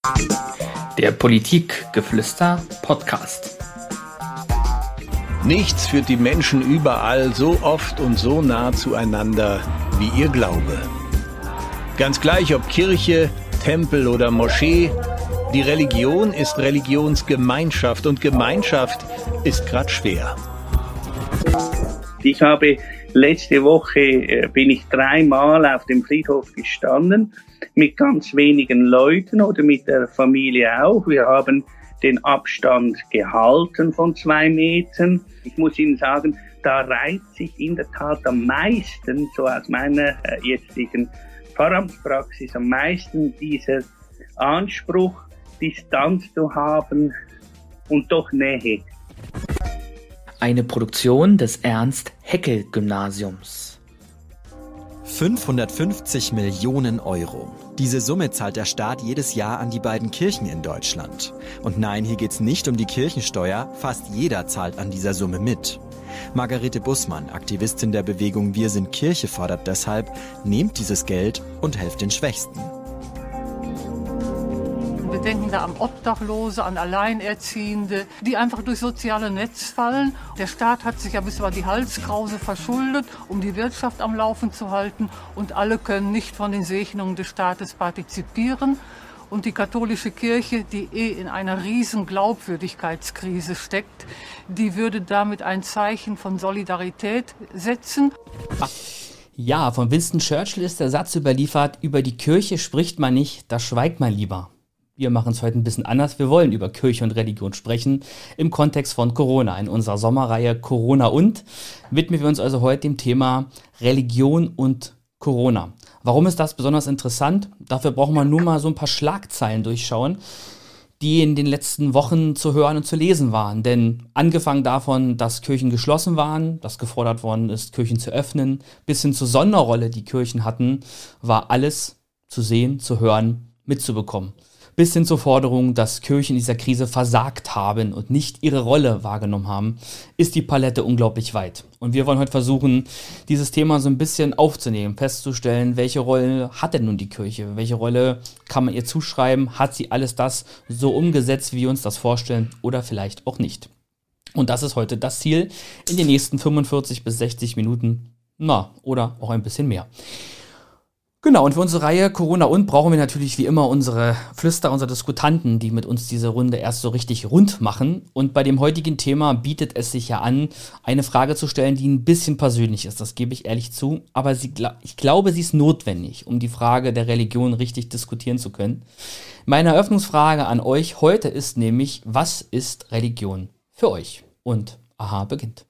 Der Politikgeflüster Podcast. Nichts führt die Menschen überall so oft und so nah zueinander wie ihr Glaube. Ganz gleich ob Kirche, Tempel oder Moschee, die Religion ist Religionsgemeinschaft und Gemeinschaft ist gerade schwer. Ich habe letzte Woche bin ich 3-mal auf dem Friedhof gestanden, mit ganz wenigen Leuten oder mit der Familie auch. Wir haben den Abstand gehalten von 2 Metern. Ich muss Ihnen sagen, da reizt sich in der Tat am meisten, so aus meiner jetzigen Pfarramtspraxis, am meisten dieser Anspruch, Distanz zu haben und doch Nähe. Eine Produktion des Ernst-Haeckel-Gymnasiums. 550 Millionen Euro. Diese Summe zahlt der Staat jedes Jahr an die beiden Kirchen in Deutschland. Und nein, hier geht's nicht um die Kirchensteuer, fast jeder zahlt an dieser Summe mit. Margarete Bussmann, Aktivistin der Bewegung Wir sind Kirche, fordert deshalb, nehmt dieses Geld und helft den Schwächsten. Wir denken da an Obdachlose, an Alleinerziehende, die einfach durch soziale Netz fallen. Der Staat hat sich ja bis über die Halskrause verschuldet, um die Wirtschaft am Laufen zu halten. Und alle können nicht von den Segnungen des Staates partizipieren. Und die katholische Kirche, die in einer riesen Glaubwürdigkeitskrise steckt, die würde damit ein Zeichen von Solidarität setzen. Ja, von Winston Churchill ist der Satz überliefert, über die Kirche spricht man nicht, da schweigt man lieber. Wir machen es heute ein bisschen anders. Wir wollen über Kirche und Religion sprechen im Kontext von Corona. In unserer Sommerreihe Corona und widmen wir uns also heute dem Thema Religion und Corona. Warum ist das besonders interessant? Dafür brauchen wir nur mal so ein paar Schlagzeilen durchschauen, die in den letzten Wochen zu hören und zu lesen waren. Denn angefangen davon, dass Kirchen geschlossen waren, dass gefordert worden ist, Kirchen zu öffnen, bis hin zur Sonderrolle, die Kirchen hatten, war alles zu sehen, zu hören, mitzubekommen. Bis hin zur Forderung, dass Kirchen in dieser Krise versagt haben und nicht ihre Rolle wahrgenommen haben, ist die Palette unglaublich weit. Und wir wollen heute versuchen, dieses Thema so ein bisschen aufzunehmen, festzustellen, welche Rolle hat denn nun die Kirche? Welche Rolle kann man ihr zuschreiben? Hat sie alles das so umgesetzt, wie wir uns das vorstellen oder vielleicht auch nicht? Und das ist heute das Ziel in den nächsten 45 bis 60 Minuten, oder auch ein bisschen mehr. Genau, und für unsere Reihe Corona und brauchen wir natürlich wie immer unsere Diskutanten, die mit uns diese Runde erst so richtig rund machen. Und bei dem heutigen Thema bietet es sich ja an, eine Frage zu stellen, die ein bisschen persönlich ist, das gebe ich ehrlich zu. Aber ich glaube, sie ist notwendig, um die Frage der Religion richtig diskutieren zu können. Meine Eröffnungsfrage an euch heute ist nämlich, was ist Religion für euch? Und aha, beginnt.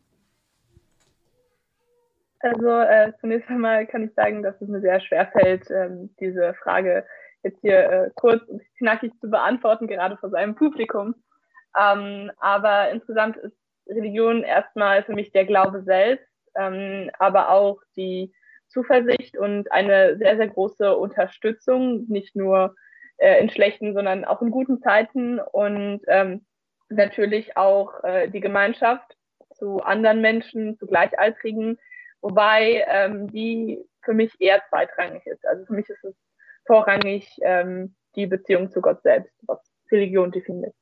Also zunächst einmal kann ich sagen, dass es mir sehr schwer fällt, diese Frage jetzt hier kurz und knackig zu beantworten, gerade vor seinem Publikum. Aber insgesamt ist Religion erstmal für mich der Glaube selbst, aber auch die Zuversicht und eine sehr, sehr große Unterstützung, nicht nur in schlechten, sondern auch in guten Zeiten und natürlich auch die Gemeinschaft zu anderen Menschen, zu Gleichaltrigen, wobei die für mich eher zweitrangig ist. Also für mich ist es vorrangig die Beziehung zu Gott selbst, was Religion definiert.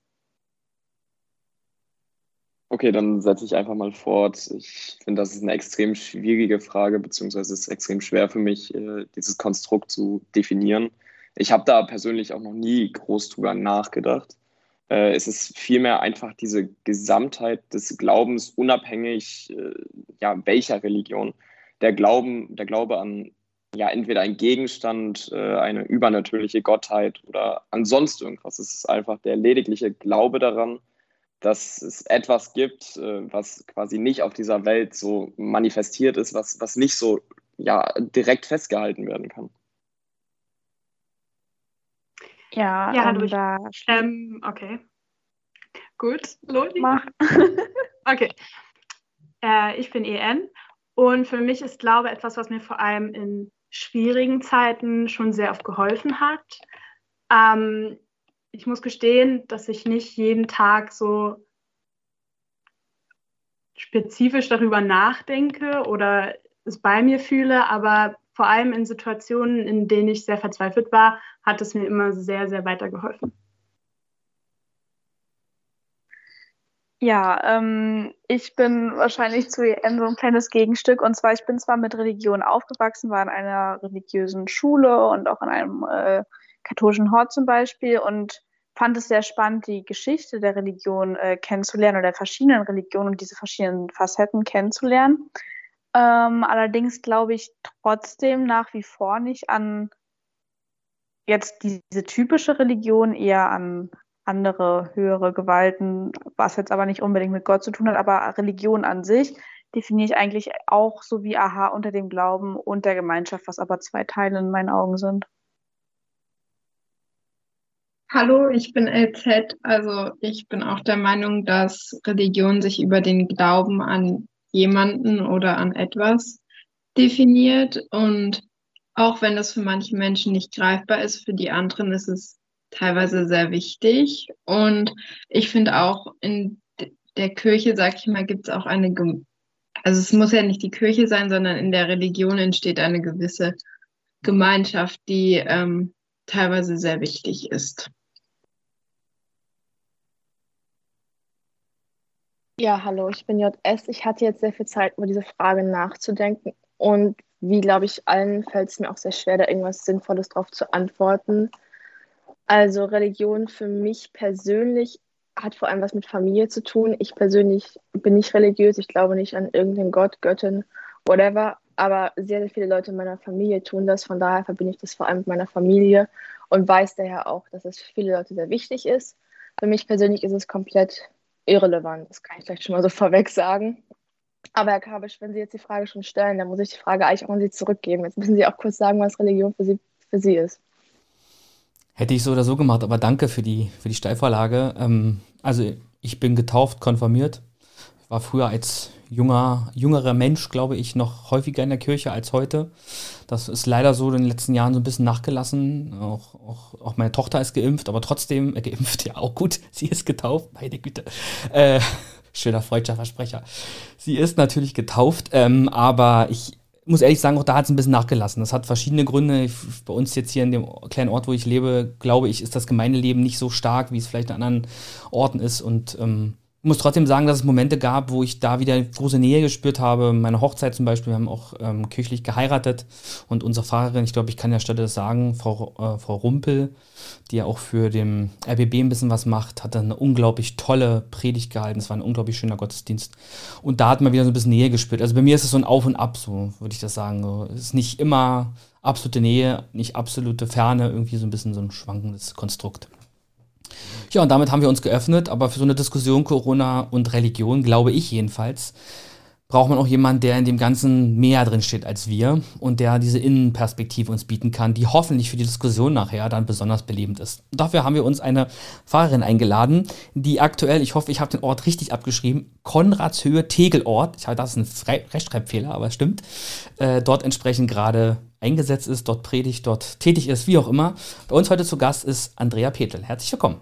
Okay, dann setze ich einfach mal fort. Ich finde, das ist eine extrem schwierige Frage, beziehungsweise es ist extrem schwer für mich, dieses Konstrukt zu definieren. Ich habe da persönlich auch noch nie groß drüber nachgedacht. Es ist vielmehr einfach diese Gesamtheit des Glaubens, unabhängig welcher Religion. Der Glaube an entweder einen Gegenstand, eine übernatürliche Gottheit oder an sonst irgendwas. Es ist einfach der ledigliche Glaube daran, dass es etwas gibt, was quasi nicht auf dieser Welt so manifestiert ist, was nicht so direkt festgehalten werden kann. Ja, okay. Gut, Loli. Mach. Okay. Ich bin EN und für mich ist Glaube etwas, was mir vor allem in schwierigen Zeiten schon sehr oft geholfen hat. Ich muss gestehen, dass ich nicht jeden Tag so spezifisch darüber nachdenke oder es bei mir fühle, aber vor allem in Situationen, in denen ich sehr verzweifelt war, hat es mir immer sehr, sehr weitergeholfen. Ja, ich bin wahrscheinlich zu EN so ein kleines Gegenstück. Und zwar, ich bin zwar mit Religion aufgewachsen, war in einer religiösen Schule und auch in einem katholischen Hort zum Beispiel und fand es sehr spannend, die Geschichte der Religion kennenzulernen oder der verschiedenen Religionen und diese verschiedenen Facetten kennenzulernen. Allerdings glaube ich trotzdem nach wie vor nicht an jetzt diese typische Religion, eher an andere höhere Gewalten, was jetzt aber nicht unbedingt mit Gott zu tun hat, aber Religion an sich definiere ich eigentlich auch so wie Aha unter dem Glauben und der Gemeinschaft, was aber zwei Teile in meinen Augen sind. Hallo, ich bin LZ. Also ich bin auch der Meinung, dass Religion sich über den Glauben an jemanden oder an etwas definiert. Und auch wenn das für manche Menschen nicht greifbar ist, für die anderen ist es teilweise sehr wichtig. Und ich finde auch in der Kirche, sag ich mal, gibt es auch also es muss ja nicht die Kirche sein, sondern in der Religion entsteht eine gewisse Gemeinschaft, die teilweise sehr wichtig ist. Ja, hallo, ich bin JS. Ich hatte jetzt sehr viel Zeit, über diese Frage nachzudenken. Und wie, glaube ich, allen fällt es mir auch sehr schwer, da irgendwas Sinnvolles drauf zu antworten. Also Religion für mich persönlich hat vor allem was mit Familie zu tun. Ich persönlich bin nicht religiös. Ich glaube nicht an irgendeinen Gott, Göttin, whatever. Aber sehr, sehr viele Leute in meiner Familie tun das. Von daher verbinde ich das vor allem mit meiner Familie und weiß daher auch, dass es für viele Leute sehr wichtig ist. Für mich persönlich ist es komplett irrelevant. Das kann ich vielleicht schon mal so vorweg sagen. Aber Herr Kabisch, wenn Sie jetzt die Frage schon stellen, dann muss ich die Frage eigentlich auch an Sie zurückgeben. Jetzt müssen Sie auch kurz sagen, was Religion für Sie ist. Hätte ich so oder so gemacht, aber danke für die Steilvorlage. Also ich bin getauft, konfirmiert. Ich war früher als jüngerer Mensch, glaube ich, noch häufiger in der Kirche als heute. Das ist leider so in den letzten Jahren so ein bisschen nachgelassen. Auch meine Tochter ist geimpft, aber trotzdem, geimpft, ja auch gut, sie ist getauft, meine Güte. Schöner freudscher Versprecher. Sie ist natürlich getauft, aber ich muss ehrlich sagen, auch da hat es ein bisschen nachgelassen. Das hat verschiedene Gründe. Bei uns jetzt hier in dem kleinen Ort, wo ich lebe, glaube ich, ist das Gemeindeleben nicht so stark, wie es vielleicht an anderen Orten ist. Und muss trotzdem sagen, dass es Momente gab, wo ich da wieder große Nähe gespürt habe. Meine Hochzeit zum Beispiel, wir haben auch kirchlich geheiratet. Und unsere Pfarrerin, ich glaube, ich kann an der Stelle das sagen, Frau Rumpel, die ja auch für den RBB ein bisschen was macht, hat dann eine unglaublich tolle Predigt gehalten. Es war ein unglaublich schöner Gottesdienst. Und da hat man wieder so ein bisschen Nähe gespürt. Also bei mir ist es so ein Auf und Ab, so würde ich das sagen. So, es ist nicht immer absolute Nähe, nicht absolute Ferne, irgendwie so ein bisschen so ein schwankendes Konstrukt. Ja, und damit haben wir uns geöffnet, aber für so eine Diskussion Corona und Religion, glaube ich jedenfalls, braucht man auch jemanden, der in dem Ganzen mehr drin steht als wir und der diese Innenperspektive uns bieten kann, die hoffentlich für die Diskussion nachher dann besonders belebend ist. Und dafür haben wir uns eine Pfarrerin eingeladen, die aktuell, ich hoffe, ich habe den Ort richtig abgeschrieben, Konradshöhe Tegelort, ich habe das ist ein Rechtschreibfehler, aber es stimmt, dort entsprechend gerade eingesetzt ist, dort predigt, dort tätig ist, wie auch immer. Bei uns heute zu Gast ist Andrea Petel. Herzlich willkommen.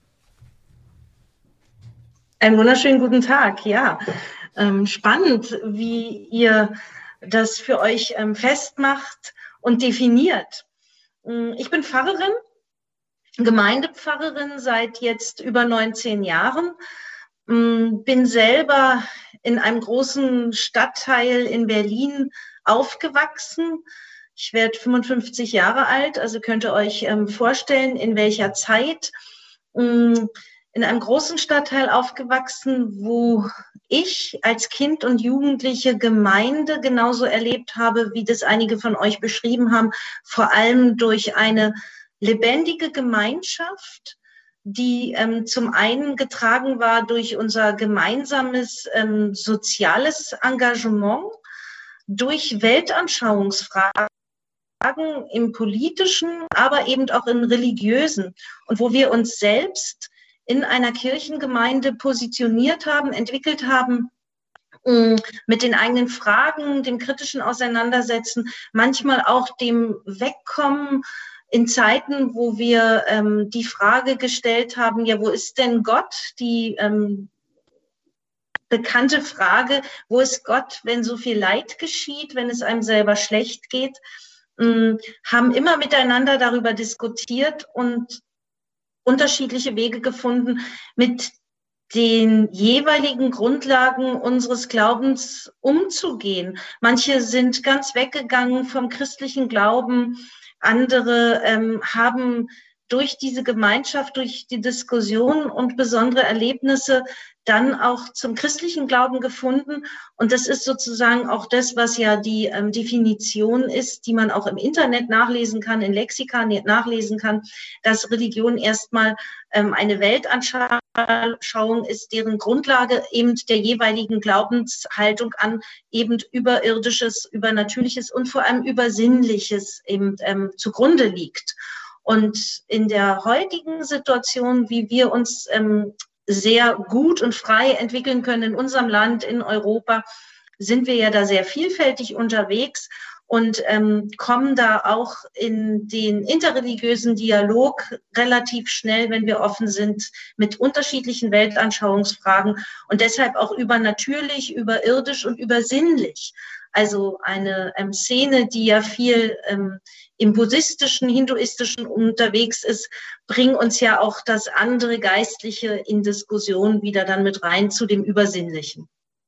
Einen wunderschönen guten Tag, ja. Spannend, wie ihr das für euch festmacht und definiert. Ich bin Pfarrerin, Gemeindepfarrerin seit jetzt über 19 Jahren, bin selber in einem großen Stadtteil in Berlin aufgewachsen. Ich werde 55 Jahre alt, also könnt ihr euch vorstellen, in welcher Zeit. In einem großen Stadtteil aufgewachsen, wo ich als Kind und Jugendliche Gemeinde genauso erlebt habe, wie das einige von euch beschrieben haben, vor allem durch eine lebendige Gemeinschaft, die zum einen getragen war durch unser gemeinsames soziales Engagement, durch Weltanschauungsfragen im politischen, aber eben auch im religiösen und wo wir uns selbst in einer Kirchengemeinde positioniert haben, entwickelt haben, mit den eigenen Fragen, dem kritischen Auseinandersetzen, manchmal auch dem Wegkommen in Zeiten, wo wir bekannte Frage, wo ist Gott, wenn so viel Leid geschieht, wenn es einem selber schlecht geht, haben immer miteinander darüber diskutiert und unterschiedliche Wege gefunden, mit den jeweiligen Grundlagen unseres Glaubens umzugehen. Manche sind ganz weggegangen vom christlichen Glauben, andere haben durch diese Gemeinschaft, durch die Diskussion und besondere Erlebnisse dann auch zum christlichen Glauben gefunden. Und das ist sozusagen auch das, was ja die Definition ist, die man auch im Internet nachlesen kann, in Lexika nachlesen kann, dass Religion erstmal eine Weltanschauung ist, deren Grundlage eben der jeweiligen Glaubenshaltung an eben Überirdisches, Übernatürliches und vor allem Übersinnliches eben zugrunde liegt. Und in der heutigen Situation, wie wir uns sehr gut und frei entwickeln können in unserem Land, in Europa, sind wir ja da sehr vielfältig unterwegs und kommen da auch in den interreligiösen Dialog relativ schnell, wenn wir offen sind, mit unterschiedlichen Weltanschauungsfragen und deshalb auch übernatürlich, überirdisch und übersinnlich. Also eine Szene, die ja viel im buddhistischen, hinduistischen unterwegs ist, bringt uns ja auch das andere Geistliche in Diskussion wieder dann mit rein zu dem Übersinnlichen.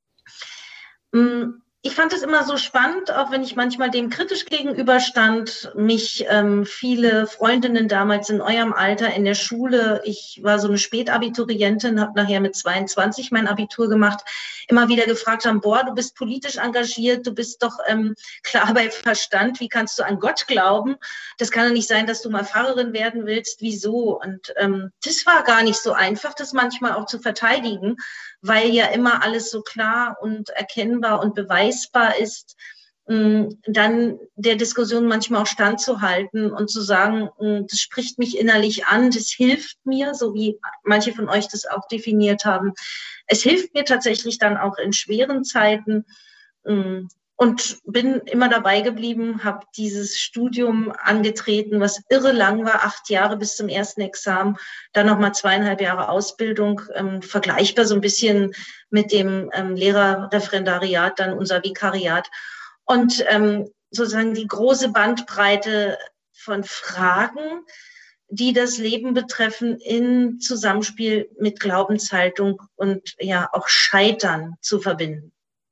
Ich fand es immer so spannend, auch wenn ich manchmal dem kritisch gegenüberstand, mich viele Freundinnen damals in eurem Alter in der Schule, ich war so eine Spätabiturientin, habe nachher mit 22 mein Abitur gemacht, immer wieder gefragt haben, boah, du bist politisch engagiert, du bist doch klar bei Verstand, wie kannst du an Gott glauben? Das kann doch nicht sein, dass du mal Pfarrerin werden willst, wieso? Und das war gar nicht so einfach, das manchmal auch zu verteidigen, weil ja immer alles so klar und erkennbar und beweisbar ist, dann der Diskussion manchmal auch standzuhalten und zu sagen, das spricht mich innerlich an, das hilft mir, so wie manche von euch das auch definiert haben. Es hilft mir tatsächlich dann auch in schweren Zeiten und bin immer dabei geblieben, habe dieses Studium angetreten, was irre lang war, 8 Jahre bis zum ersten Examen, dann nochmal 2,5 Jahre Ausbildung, vergleichbar so ein bisschen mit dem Lehrerreferendariat, dann unser Vikariat. Und sozusagen die große Bandbreite von Fragen, die das Leben betreffen, in Zusammenspiel mit Glaubenshaltung und ja auch Scheitern zu verbinden.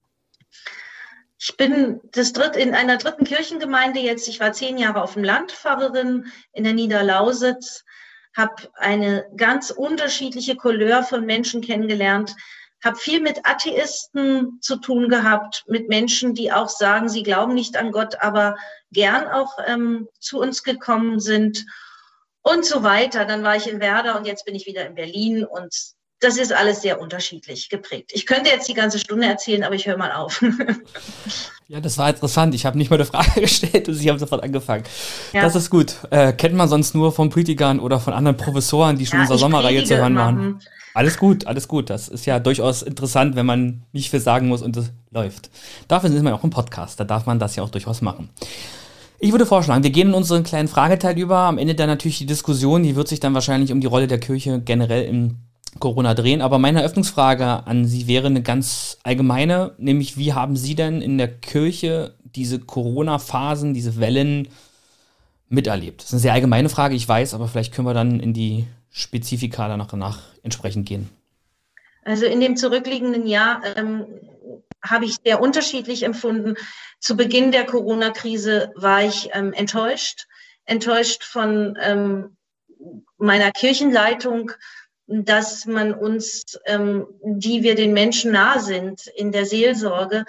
Ich bin in einer dritten Kirchengemeinde jetzt. Ich war 10 Jahre auf dem Land Pfarrerin in der Niederlausitz, habe eine ganz unterschiedliche Couleur von Menschen kennengelernt, habe viel mit Atheisten zu tun gehabt, mit Menschen, die auch sagen, sie glauben nicht an Gott, aber gern auch zu uns gekommen sind und so weiter. Dann war ich in Werder und jetzt bin ich wieder in Berlin und das ist alles sehr unterschiedlich geprägt. Ich könnte jetzt die ganze Stunde erzählen, aber ich höre mal auf. Ja, das war interessant. Ich habe nicht mal eine Frage gestellt und Sie haben sofort angefangen. Ja. Das ist gut. Kennt man sonst nur von Predigern oder von anderen Professoren, die schon in unserer Sommerreihe zu hören waren? Alles gut, alles gut. Das ist ja durchaus interessant, wenn man nicht viel sagen muss und es läuft. Dafür sind wir auch im Podcast. Da darf man das ja auch durchaus machen. Ich würde vorschlagen, wir gehen in unseren kleinen Frageteil über. Am Ende dann natürlich die Diskussion, die wird sich dann wahrscheinlich um die Rolle der Kirche generell im Corona drehen, aber meine Eröffnungsfrage an Sie wäre eine ganz allgemeine, nämlich wie haben Sie denn in der Kirche diese Corona-Phasen, diese Wellen miterlebt? Das ist eine sehr allgemeine Frage, ich weiß, aber vielleicht können wir dann in die Spezifika danach entsprechend gehen. Also in dem zurückliegenden Jahr habe ich sehr unterschiedlich empfunden. Zu Beginn der Corona-Krise war ich enttäuscht von meiner Kirchenleitung, dass man uns, die wir den Menschen nah sind in der Seelsorge,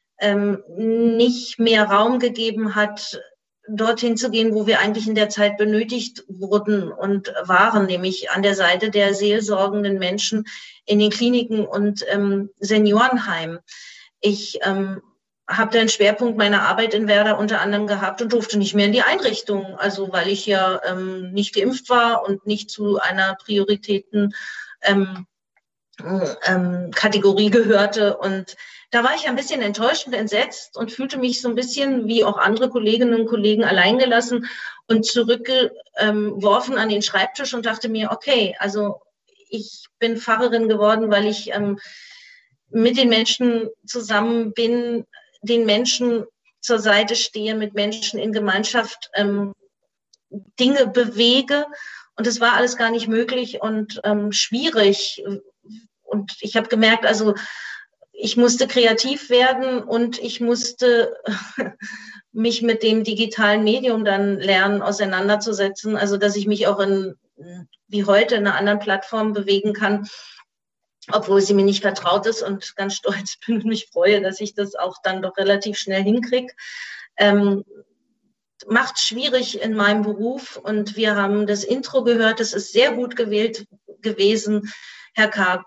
nicht mehr Raum gegeben hat, dorthin zu gehen, wo wir eigentlich in der Zeit benötigt wurden und waren, nämlich an der Seite der seelsorgenden Menschen in den Kliniken und Seniorenheimen. Ich habe den Schwerpunkt meiner Arbeit in Werder unter anderem gehabt und durfte nicht mehr in die Einrichtung, also weil ich ja nicht geimpft war und nicht zu einer Prioritäten Kategorie gehörte. Und da war ich ein bisschen enttäuscht und entsetzt und fühlte mich so ein bisschen wie auch andere Kolleginnen und Kollegen alleingelassen und zurückgeworfen an den Schreibtisch und dachte mir, okay, also ich bin Pfarrerin geworden, weil ich mit den Menschen zusammen bin, den Menschen zur Seite stehe, mit Menschen in Gemeinschaft Dinge bewege. Und es war alles gar nicht möglich und schwierig. Und ich habe gemerkt, also ich musste kreativ werden und ich musste mich mit dem digitalen Medium dann lernen, auseinanderzusetzen. Also dass ich mich auch wie heute in einer anderen Plattform bewegen kann, obwohl sie mir nicht vertraut ist und ganz stolz bin und mich freue, dass ich das auch dann doch relativ schnell hinkriege. Macht schwierig in meinem Beruf und wir haben das Intro gehört, das ist sehr gut gewählt gewesen, Herr K.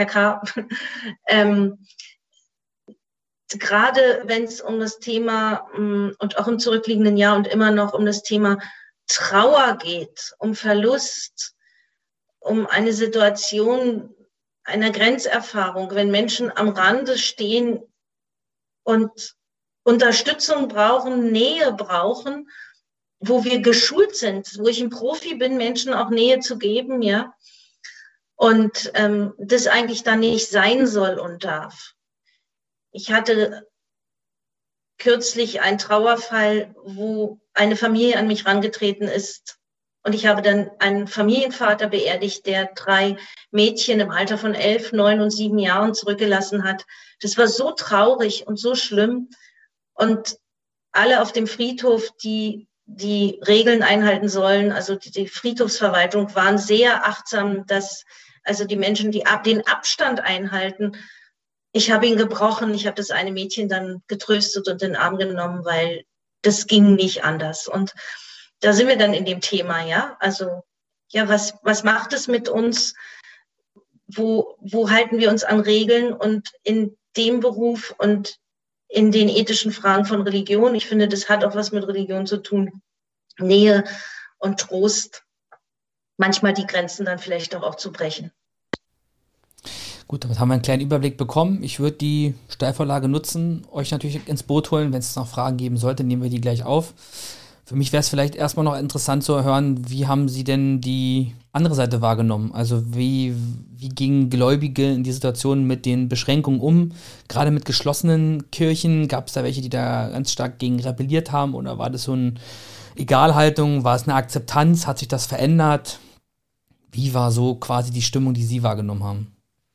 Gerade wenn es um das Thema und auch im zurückliegenden Jahr und immer noch um das Thema Trauer geht, um Verlust, um eine Situation einer Grenzerfahrung, wenn Menschen am Rande stehen und Unterstützung brauchen, Nähe brauchen, wo wir geschult sind, wo ich ein Profi bin, Menschen auch Nähe zu geben, ja, und das eigentlich dann nicht sein soll und darf. Ich hatte kürzlich einen Trauerfall, wo eine Familie an mich herangetreten ist. Und ich habe dann einen Familienvater beerdigt, der 3 Mädchen im Alter von 11, 9 und 7 Jahren zurückgelassen hat. Das war so traurig und so schlimm. Und alle auf dem Friedhof, die Regeln einhalten sollen, also die Friedhofsverwaltung, waren sehr achtsam, dass also die Menschen, die den Abstand einhalten. Ich habe ihn gebrochen. Ich habe das eine Mädchen dann getröstet und in den Arm genommen, weil das ging nicht anders. Und da sind wir dann in dem Thema, ja. Also, ja, was macht es mit uns? Wo halten wir uns an Regeln? Und in dem Beruf und in den ethischen Fragen von Religion, ich finde, das hat auch was mit Religion zu tun. Nähe und Trost, manchmal die Grenzen dann vielleicht auch zu brechen. Gut, damit haben wir einen kleinen Überblick bekommen. Ich würde die Steilvorlage nutzen, euch natürlich ins Boot holen. Wenn es noch Fragen geben sollte, nehmen wir die gleich auf. Für mich wäre es vielleicht erstmal noch interessant zu hören, wie haben Sie denn die andere Seite wahrgenommen? Also wie gingen Gläubige in die Situation mit den Beschränkungen um? Gerade mit geschlossenen Kirchen, gab es da welche, die da ganz stark gegen rebelliert haben? Oder war das so eine Egalhaltung? War es eine Akzeptanz? Hat sich das verändert? Wie war so quasi die Stimmung, die Sie wahrgenommen haben?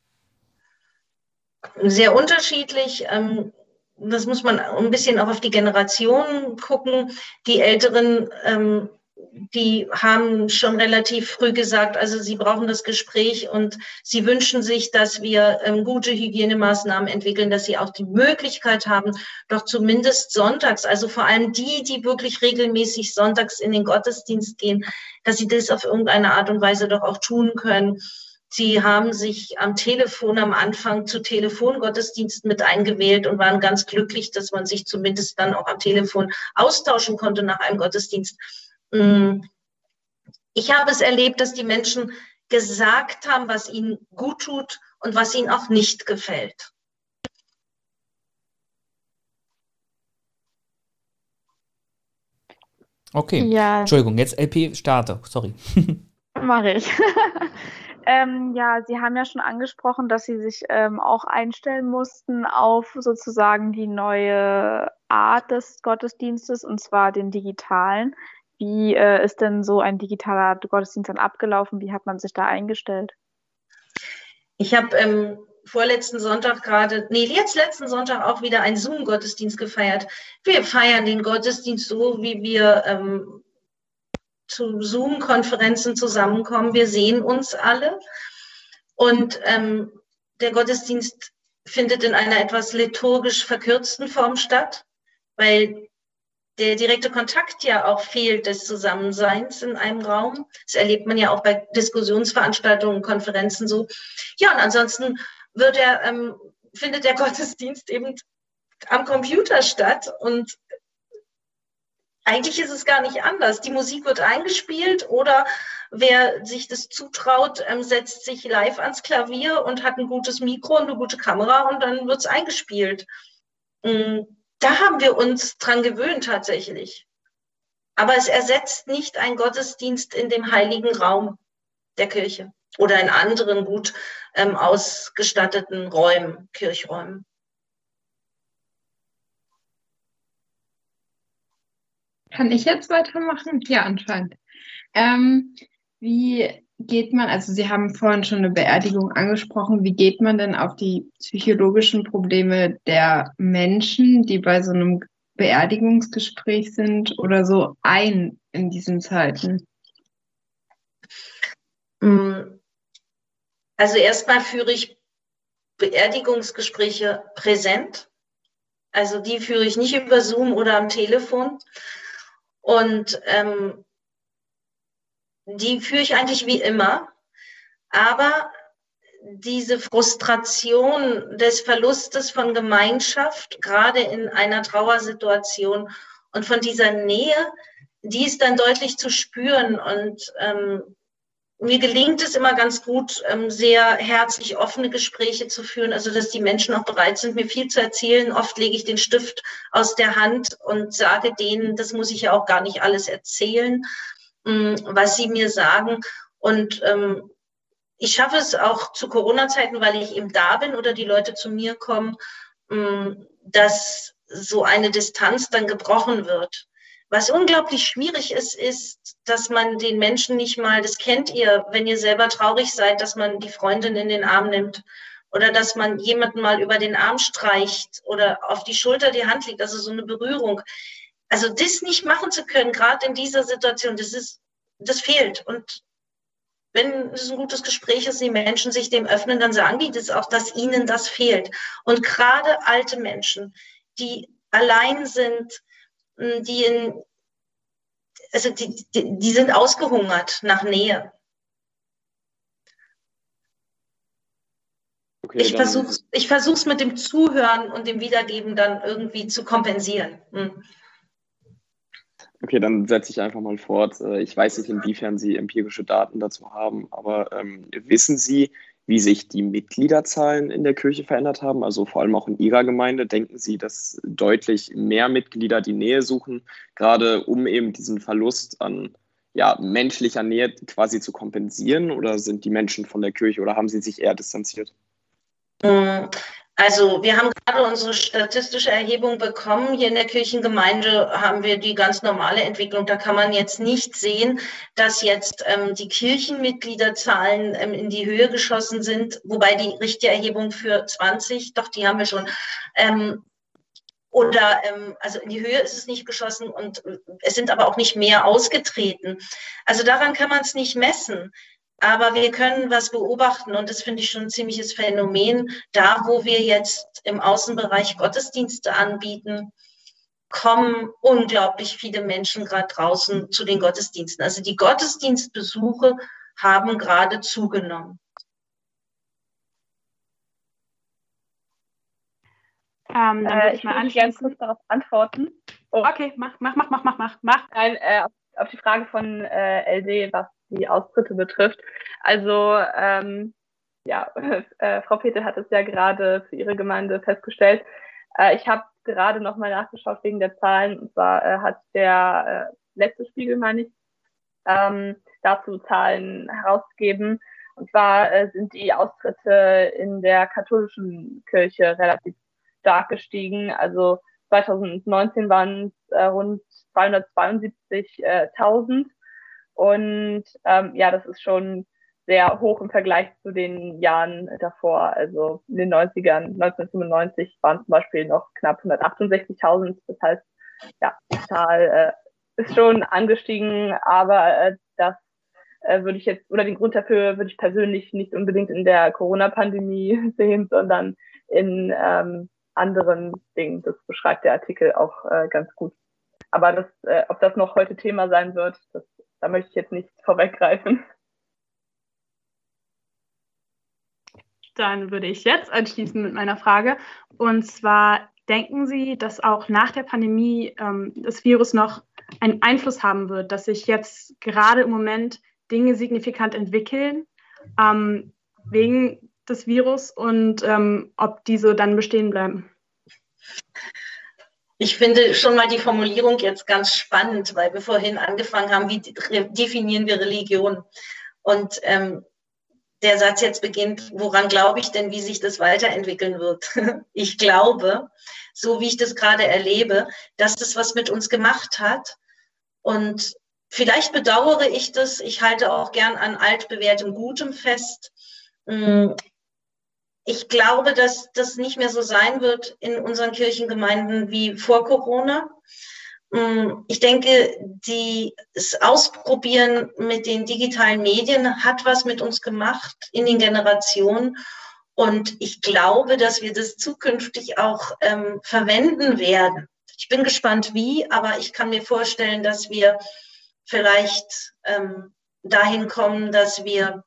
Sehr unterschiedlich. Das muss man ein bisschen auch auf die Generationen gucken. Die Älteren, die haben schon relativ früh gesagt, also sie brauchen das Gespräch und sie wünschen sich, dass wir gute Hygienemaßnahmen entwickeln, dass sie auch die Möglichkeit haben, doch zumindest sonntags, also vor allem die wirklich regelmäßig sonntags in den Gottesdienst gehen, dass sie das auf irgendeine Art und Weise doch auch tun können. Sie haben sich am Telefon am Anfang zu Telefongottesdiensten mit eingewählt und waren ganz glücklich, dass man sich zumindest dann auch am Telefon austauschen konnte nach einem Gottesdienst. Ich habe es erlebt, dass die Menschen gesagt haben, was ihnen gut tut und was ihnen auch nicht gefällt. Okay, Ja, Entschuldigung, jetzt LP starte, sorry. mache ich. Ja, Sie haben ja schon angesprochen, dass Sie sich auch einstellen mussten auf sozusagen die neue Art des Gottesdienstes, und zwar den digitalen. Wie ist denn so ein digitaler Gottesdienst dann abgelaufen? Wie hat man sich da eingestellt? Ich habe letzten Sonntag auch wieder einen Zoom-Gottesdienst gefeiert. Wir feiern den Gottesdienst so, wie wir zu Zoom-Konferenzen zusammenkommen. Wir sehen uns alle und der Gottesdienst findet in einer etwas liturgisch verkürzten Form statt, weil der direkte Kontakt ja auch fehlt des Zusammenseins in einem Raum. Das erlebt man ja auch bei Diskussionsveranstaltungen, Konferenzen so. Ja, und ansonsten findet der Gottesdienst eben am Computer statt und eigentlich ist es gar nicht anders. Die Musik wird eingespielt oder wer sich das zutraut, setzt sich live ans Klavier und hat ein gutes Mikro und eine gute Kamera und dann wird es eingespielt. Da haben wir uns dran gewöhnt tatsächlich. Aber es ersetzt nicht einen Gottesdienst in dem heiligen Raum der Kirche. oder in anderen gut ausgestatteten Räumen, Kirchräumen. Kann ich jetzt weitermachen? Ja, anscheinend. Wie geht man, also Sie haben vorhin schon eine Beerdigung angesprochen, wie geht man denn auf die psychologischen Probleme der Menschen, die bei so einem Beerdigungsgespräch sind oder so, ein in diesen Zeiten? Also erstmal führe ich Beerdigungsgespräche präsent. Also die führe ich nicht über Zoom oder am Telefon. Und die führe ich eigentlich wie immer. Aber diese Frustration des Verlustes von Gemeinschaft, gerade in einer Trauersituation und von dieser Nähe, die ist dann deutlich zu spüren. Und mir gelingt es immer ganz gut, sehr herzlich offene Gespräche zu führen, also dass die Menschen auch bereit sind, mir viel zu erzählen. Oft lege ich den Stift aus der Hand und sage denen, das muss ich ja auch gar nicht alles erzählen, was sie mir sagen. Und ich schaffe es auch zu Corona-Zeiten, weil ich eben da bin oder die Leute zu mir kommen, dass so eine Distanz dann gebrochen wird. Was unglaublich schwierig ist, ist, dass man den Menschen nicht mal, das kennt ihr, wenn ihr selber traurig seid, dass man die Freundin in den Arm nimmt oder dass man jemanden mal über den Arm streicht oder auf die Schulter die Hand legt, also so eine Berührung. Also das nicht machen zu können, gerade in dieser Situation, das fehlt. Und wenn es ein gutes Gespräch ist, die Menschen sich dem öffnen, dann sagen die das auch, dass ihnen das fehlt. Und gerade alte Menschen, die allein sind, die sind ausgehungert nach Nähe. Okay, ich versuch's mit dem Zuhören und dem Wiedergeben dann irgendwie zu kompensieren. Okay, dann setze ich einfach mal fort. Ich weiß nicht, inwiefern Sie empirische Daten dazu haben, aber wissen Sie, wie sich die Mitgliederzahlen in der Kirche verändert haben, also vor allem auch in Ihrer Gemeinde? Denken Sie, dass deutlich mehr Mitglieder die Nähe suchen, gerade um eben diesen Verlust an menschlicher Nähe quasi zu kompensieren? Oder sind die Menschen von der Kirche oder haben sie sich eher distanziert? Also wir haben gerade unsere statistische Erhebung bekommen. Hier in der Kirchengemeinde haben wir die ganz normale Entwicklung. Da kann man jetzt nicht sehen, dass jetzt die Kirchenmitgliederzahlen in die Höhe geschossen sind, wobei die richtige Erhebung für 20, doch die haben wir schon. Also in die Höhe ist es nicht geschossen und es sind aber auch nicht mehr ausgetreten. Also daran kann man es nicht messen. Aber wir können was beobachten und das finde ich schon ein ziemliches Phänomen. Da, wo wir jetzt im Außenbereich Gottesdienste anbieten, kommen unglaublich viele Menschen gerade draußen zu den Gottesdiensten. Also die Gottesdienstbesuche haben gerade zugenommen. Dann würde ich mal gerne kurz darauf antworten. Oh. Okay, mach. Nein, auf die Frage von LD, was die Austritte betrifft. Also Frau Petel hat es ja gerade für ihre Gemeinde festgestellt. Ich habe gerade nochmal nachgeschaut wegen der Zahlen. Und zwar hat der letzte Spiegel, meine ich, dazu Zahlen herausgegeben. Und zwar sind die Austritte in der katholischen Kirche relativ stark gestiegen. Also 2019 waren es rund 272.000. Und das ist schon sehr hoch im Vergleich zu den Jahren davor. Also in den 90ern, 1995 waren zum Beispiel noch knapp 168.000. Das heißt, die Zahl ist schon angestiegen, aber das würde ich jetzt, oder den Grund dafür würde ich persönlich nicht unbedingt in der Corona-Pandemie sehen, sondern in anderen Dingen. Das beschreibt der Artikel auch ganz gut. Aber ob das noch heute Thema sein wird, da möchte ich jetzt nicht vorweggreifen. Dann würde ich jetzt anschließen mit meiner Frage. Und zwar, denken Sie, dass auch nach der Pandemie das Virus noch einen Einfluss haben wird, dass sich jetzt gerade im Moment Dinge signifikant entwickeln wegen des Virus und ob diese dann bestehen bleiben? Ich finde schon mal die Formulierung jetzt ganz spannend, weil wir vorhin angefangen haben, wie definieren wir Religion? Und der Satz jetzt beginnt, woran glaube ich denn, wie sich das weiterentwickeln wird? Ich glaube, so wie ich das gerade erlebe, dass das was mit uns gemacht hat. Und vielleicht bedauere ich das. Ich halte auch gern an altbewährtem Gutem fest. Ich glaube, dass das nicht mehr so sein wird in unseren Kirchengemeinden wie vor Corona. Ich denke, das Ausprobieren mit den digitalen Medien hat was mit uns gemacht in den Generationen. Und ich glaube, dass wir das zukünftig auch verwenden werden. Ich bin gespannt, wie, aber ich kann mir vorstellen, dass wir vielleicht dahin kommen, dass wir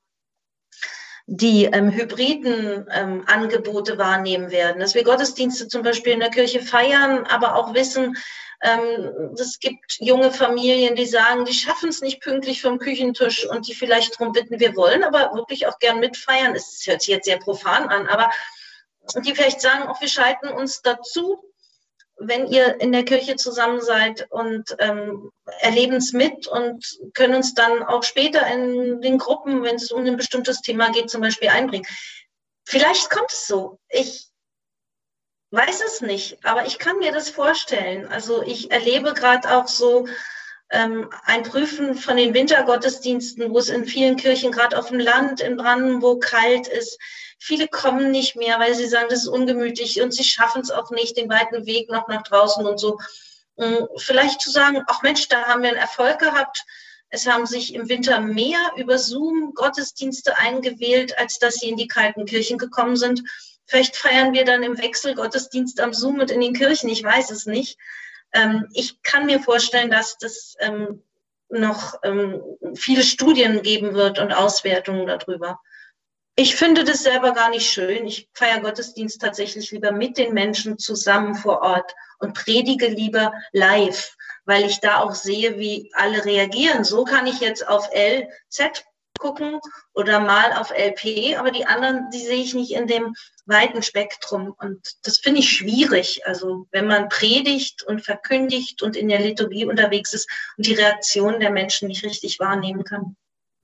die hybriden Angebote wahrnehmen werden. Dass wir Gottesdienste zum Beispiel in der Kirche feiern, aber auch wissen, es gibt junge Familien, die sagen, die schaffen es nicht pünktlich vom Küchentisch und die vielleicht darum bitten, wir wollen aber wirklich auch gern mitfeiern. Es hört sich jetzt sehr profan an, aber die vielleicht sagen, auch wir schalten uns dazu, wenn ihr in der Kirche zusammen seid und erleben es mit und können uns dann auch später in den Gruppen, wenn es um ein bestimmtes Thema geht, zum Beispiel einbringen. Vielleicht kommt es so. Ich weiß es nicht, aber ich kann mir das vorstellen. Also ich erlebe gerade auch so ein Prüfen von den Wintergottesdiensten, wo es in vielen Kirchen, gerade auf dem Land in Brandenburg, kalt ist. Viele kommen nicht mehr, weil sie sagen, das ist ungemütlich und sie schaffen es auch nicht, den weiten Weg noch nach draußen und so. Vielleicht zu sagen, ach Mensch, da haben wir einen Erfolg gehabt. Es haben sich im Winter mehr über Zoom Gottesdienste eingewählt, als dass sie in die kalten Kirchen gekommen sind. Vielleicht feiern wir dann im Wechsel Gottesdienst am Zoom und in den Kirchen, ich weiß es nicht. Ich kann mir vorstellen, dass das noch viele Studien geben wird und Auswertungen darüber. Ich finde das selber gar nicht schön. Ich feiere Gottesdienst tatsächlich lieber mit den Menschen zusammen vor Ort und predige lieber live, weil ich da auch sehe, wie alle reagieren. So kann ich jetzt auf LZ gucken oder mal auf LP, aber die anderen, die sehe ich nicht in dem weiten Spektrum. Und das finde ich schwierig. Also wenn man predigt und verkündigt und in der Liturgie unterwegs ist und die Reaktion der Menschen nicht richtig wahrnehmen kann.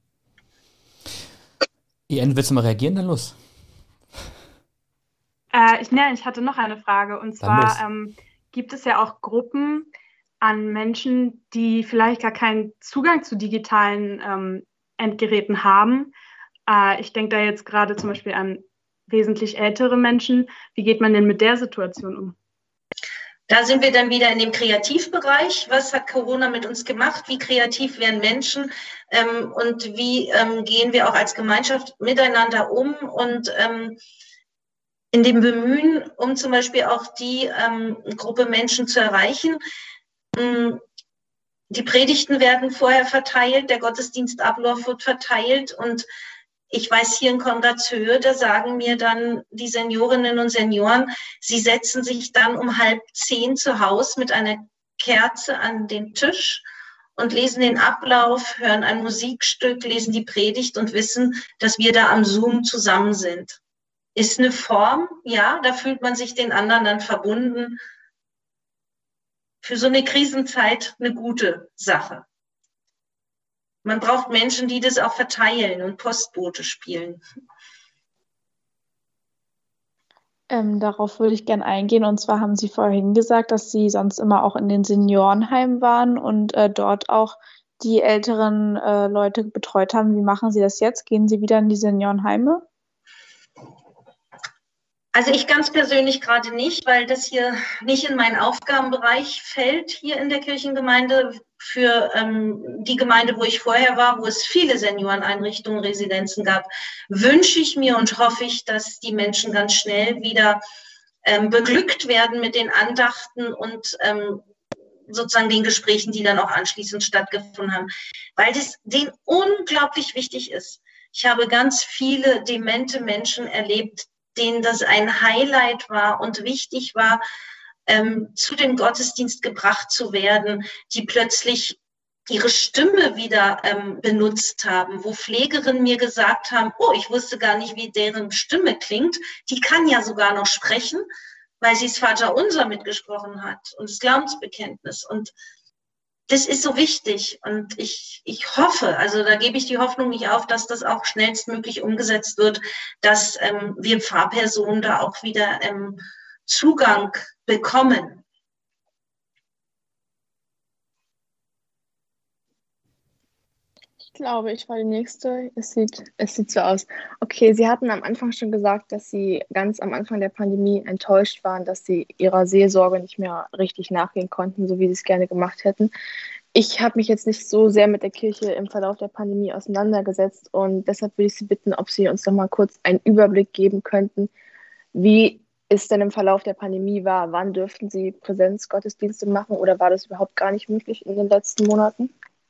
Ien, willst du mal reagieren? Dann los. Ich hatte noch eine Frage. Und zwar gibt es ja auch Gruppen an Menschen, die vielleicht gar keinen Zugang zu digitalen Endgeräten haben. Ich denke da jetzt gerade zum Beispiel an wesentlich ältere Menschen. Wie geht man denn mit der Situation um? Da sind wir dann wieder in dem Kreativbereich. Was hat Corona mit uns gemacht? Wie kreativ werden Menschen? Und wie gehen wir auch als Gemeinschaft miteinander um? Und in dem Bemühen, um zum Beispiel auch die Gruppe Menschen zu erreichen, die Predigten werden vorher verteilt, der Gottesdienstablauf wird verteilt und ich weiß hier in Konradshöhe, da sagen mir dann die Seniorinnen und Senioren, sie setzen sich dann um 9:30 zu Hause mit einer Kerze an den Tisch und lesen den Ablauf, hören ein Musikstück, lesen die Predigt und wissen, dass wir da am Zoom zusammen sind. Ist eine Form, ja, da fühlt man sich den anderen dann verbunden. Für so eine Krisenzeit eine gute Sache. Man braucht Menschen, die das auch verteilen und Postbote spielen. Darauf würde ich gerne eingehen. Und zwar haben Sie vorhin gesagt, dass Sie sonst immer auch in den Seniorenheimen waren und dort auch die älteren Leute betreut haben. Wie machen Sie das jetzt? Gehen Sie wieder in die Seniorenheime? Also ich ganz persönlich gerade nicht, weil das hier nicht in meinen Aufgabenbereich fällt, hier in der Kirchengemeinde. Für die Gemeinde, wo ich vorher war, wo es viele Senioreneinrichtungen, Residenzen gab, wünsche ich mir und hoffe ich, dass die Menschen ganz schnell wieder beglückt werden mit den Andachten und sozusagen den Gesprächen, die dann auch anschließend stattgefunden haben, weil das denen unglaublich wichtig ist. Ich habe ganz viele demente Menschen erlebt, denen das ein Highlight war und wichtig war, zu dem Gottesdienst gebracht zu werden, die plötzlich ihre Stimme wieder benutzt haben, wo Pflegerinnen mir gesagt haben, oh, ich wusste gar nicht, wie deren Stimme klingt, die kann ja sogar noch sprechen, weil sie das Vaterunser mitgesprochen hat und das Glaubensbekenntnis. Und das ist so wichtig und ich hoffe, also da gebe ich die Hoffnung nicht auf, dass das auch schnellstmöglich umgesetzt wird, dass wir Pfarrpersonen da auch wieder Zugang bekommen. Ich glaube, ich war die Nächste. Es sieht so aus. Okay, Sie hatten am Anfang schon gesagt, dass Sie ganz am Anfang der Pandemie enttäuscht waren, dass Sie Ihrer Seelsorge nicht mehr richtig nachgehen konnten, so wie Sie es gerne gemacht hätten. Ich habe mich jetzt nicht so sehr mit der Kirche im Verlauf der Pandemie auseinandergesetzt und deshalb würde ich Sie bitten, ob Sie uns noch mal kurz einen Überblick geben könnten, wie es denn im Verlauf der Pandemie war. Wann dürften Sie Präsenzgottesdienste machen oder war das überhaupt gar nicht möglich in den letzten Monaten?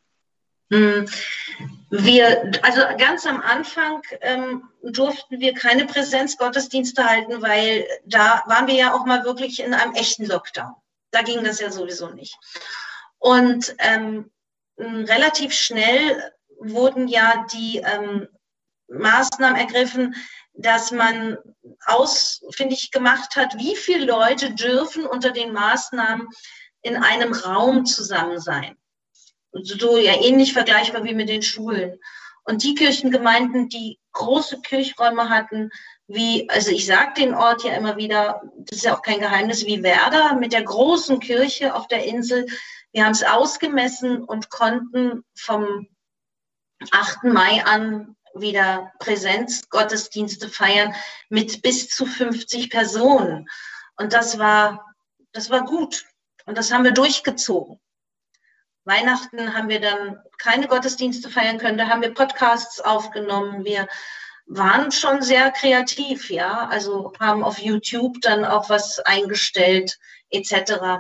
Also ganz am Anfang durften wir keine Präsenzgottesdienste halten, weil da waren wir ja auch mal wirklich in einem echten Lockdown. Da ging das ja sowieso nicht. Und relativ schnell wurden ja die Maßnahmen ergriffen, dass man ausfindig gemacht hat, wie viele Leute dürfen unter den Maßnahmen in einem Raum zusammen sein. So ja ähnlich vergleichbar wie mit den Schulen. Und die Kirchengemeinden, die große Kirchräume hatten, also ich sage den Ort ja immer wieder, das ist ja auch kein Geheimnis, wie Werder mit der großen Kirche auf der Insel. Wir haben es ausgemessen und konnten vom 8. Mai an wieder Präsenzgottesdienste feiern mit bis zu 50 Personen. Und das war gut. Und das haben wir durchgezogen. Weihnachten haben wir dann keine Gottesdienste feiern können, da haben wir Podcasts aufgenommen. Wir waren schon sehr kreativ, ja, also haben auf YouTube dann auch was eingestellt, etc.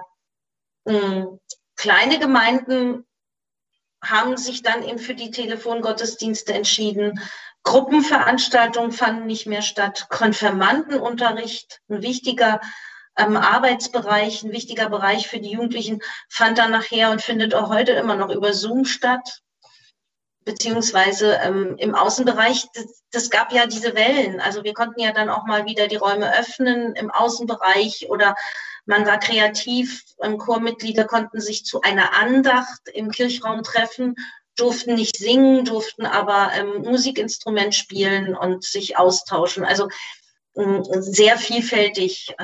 Kleine Gemeinden haben sich dann eben für die Telefongottesdienste entschieden. Gruppenveranstaltungen fanden nicht mehr statt. Konfirmandenunterricht, ein wichtiger Arbeitsbereich, ein wichtiger Bereich für die Jugendlichen, fand dann nachher und findet auch heute immer noch über Zoom statt, beziehungsweise im Außenbereich. Das gab ja diese Wellen, also wir konnten ja dann auch mal wieder die Räume öffnen im Außenbereich oder man war kreativ, Chormitglieder konnten sich zu einer Andacht im Kirchraum treffen, durften nicht singen, durften aber Musikinstrument spielen und sich austauschen. Also sehr vielfältig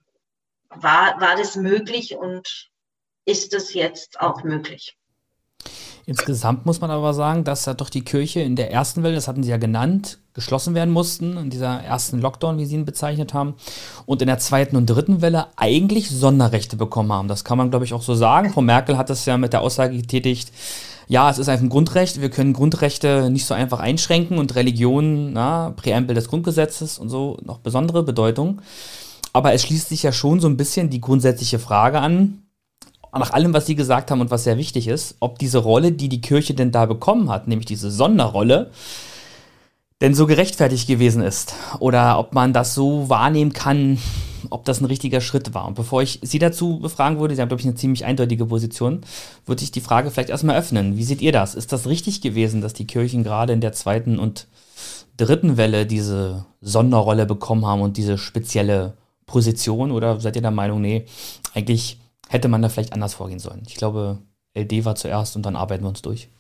war das möglich und ist es jetzt auch möglich. Insgesamt muss man aber sagen, dass ja doch die Kirche in der ersten Welle, das hatten Sie ja genannt, geschlossen werden mussten, in dieser ersten Lockdown, wie Sie ihn bezeichnet haben, und in der zweiten und dritten Welle eigentlich Sonderrechte bekommen haben. Das kann man, glaube ich, auch so sagen. Frau Merkel hat das ja mit der Aussage getätigt, ja, es ist einfach ein Grundrecht, wir können Grundrechte nicht so einfach einschränken und Religion, Präambel des Grundgesetzes und so, noch besondere Bedeutung. Aber es schließt sich ja schon so ein bisschen die grundsätzliche Frage an, nach allem, was Sie gesagt haben und was sehr wichtig ist, ob diese Rolle, die die Kirche denn da bekommen hat, nämlich diese Sonderrolle, denn so gerechtfertigt gewesen ist. Oder ob man das so wahrnehmen kann, ob das ein richtiger Schritt war. Und bevor ich Sie dazu befragen würde, Sie haben, glaube ich, eine ziemlich eindeutige Position, würde ich die Frage vielleicht erstmal öffnen. Wie seht ihr das? Ist das richtig gewesen, dass die Kirchen gerade in der zweiten und dritten Welle diese Sonderrolle bekommen haben und diese spezielle Position? Oder seid ihr der Meinung, nee, eigentlich hätte man da vielleicht anders vorgehen sollen? Ich glaube, LD war zuerst und dann arbeiten wir uns durch.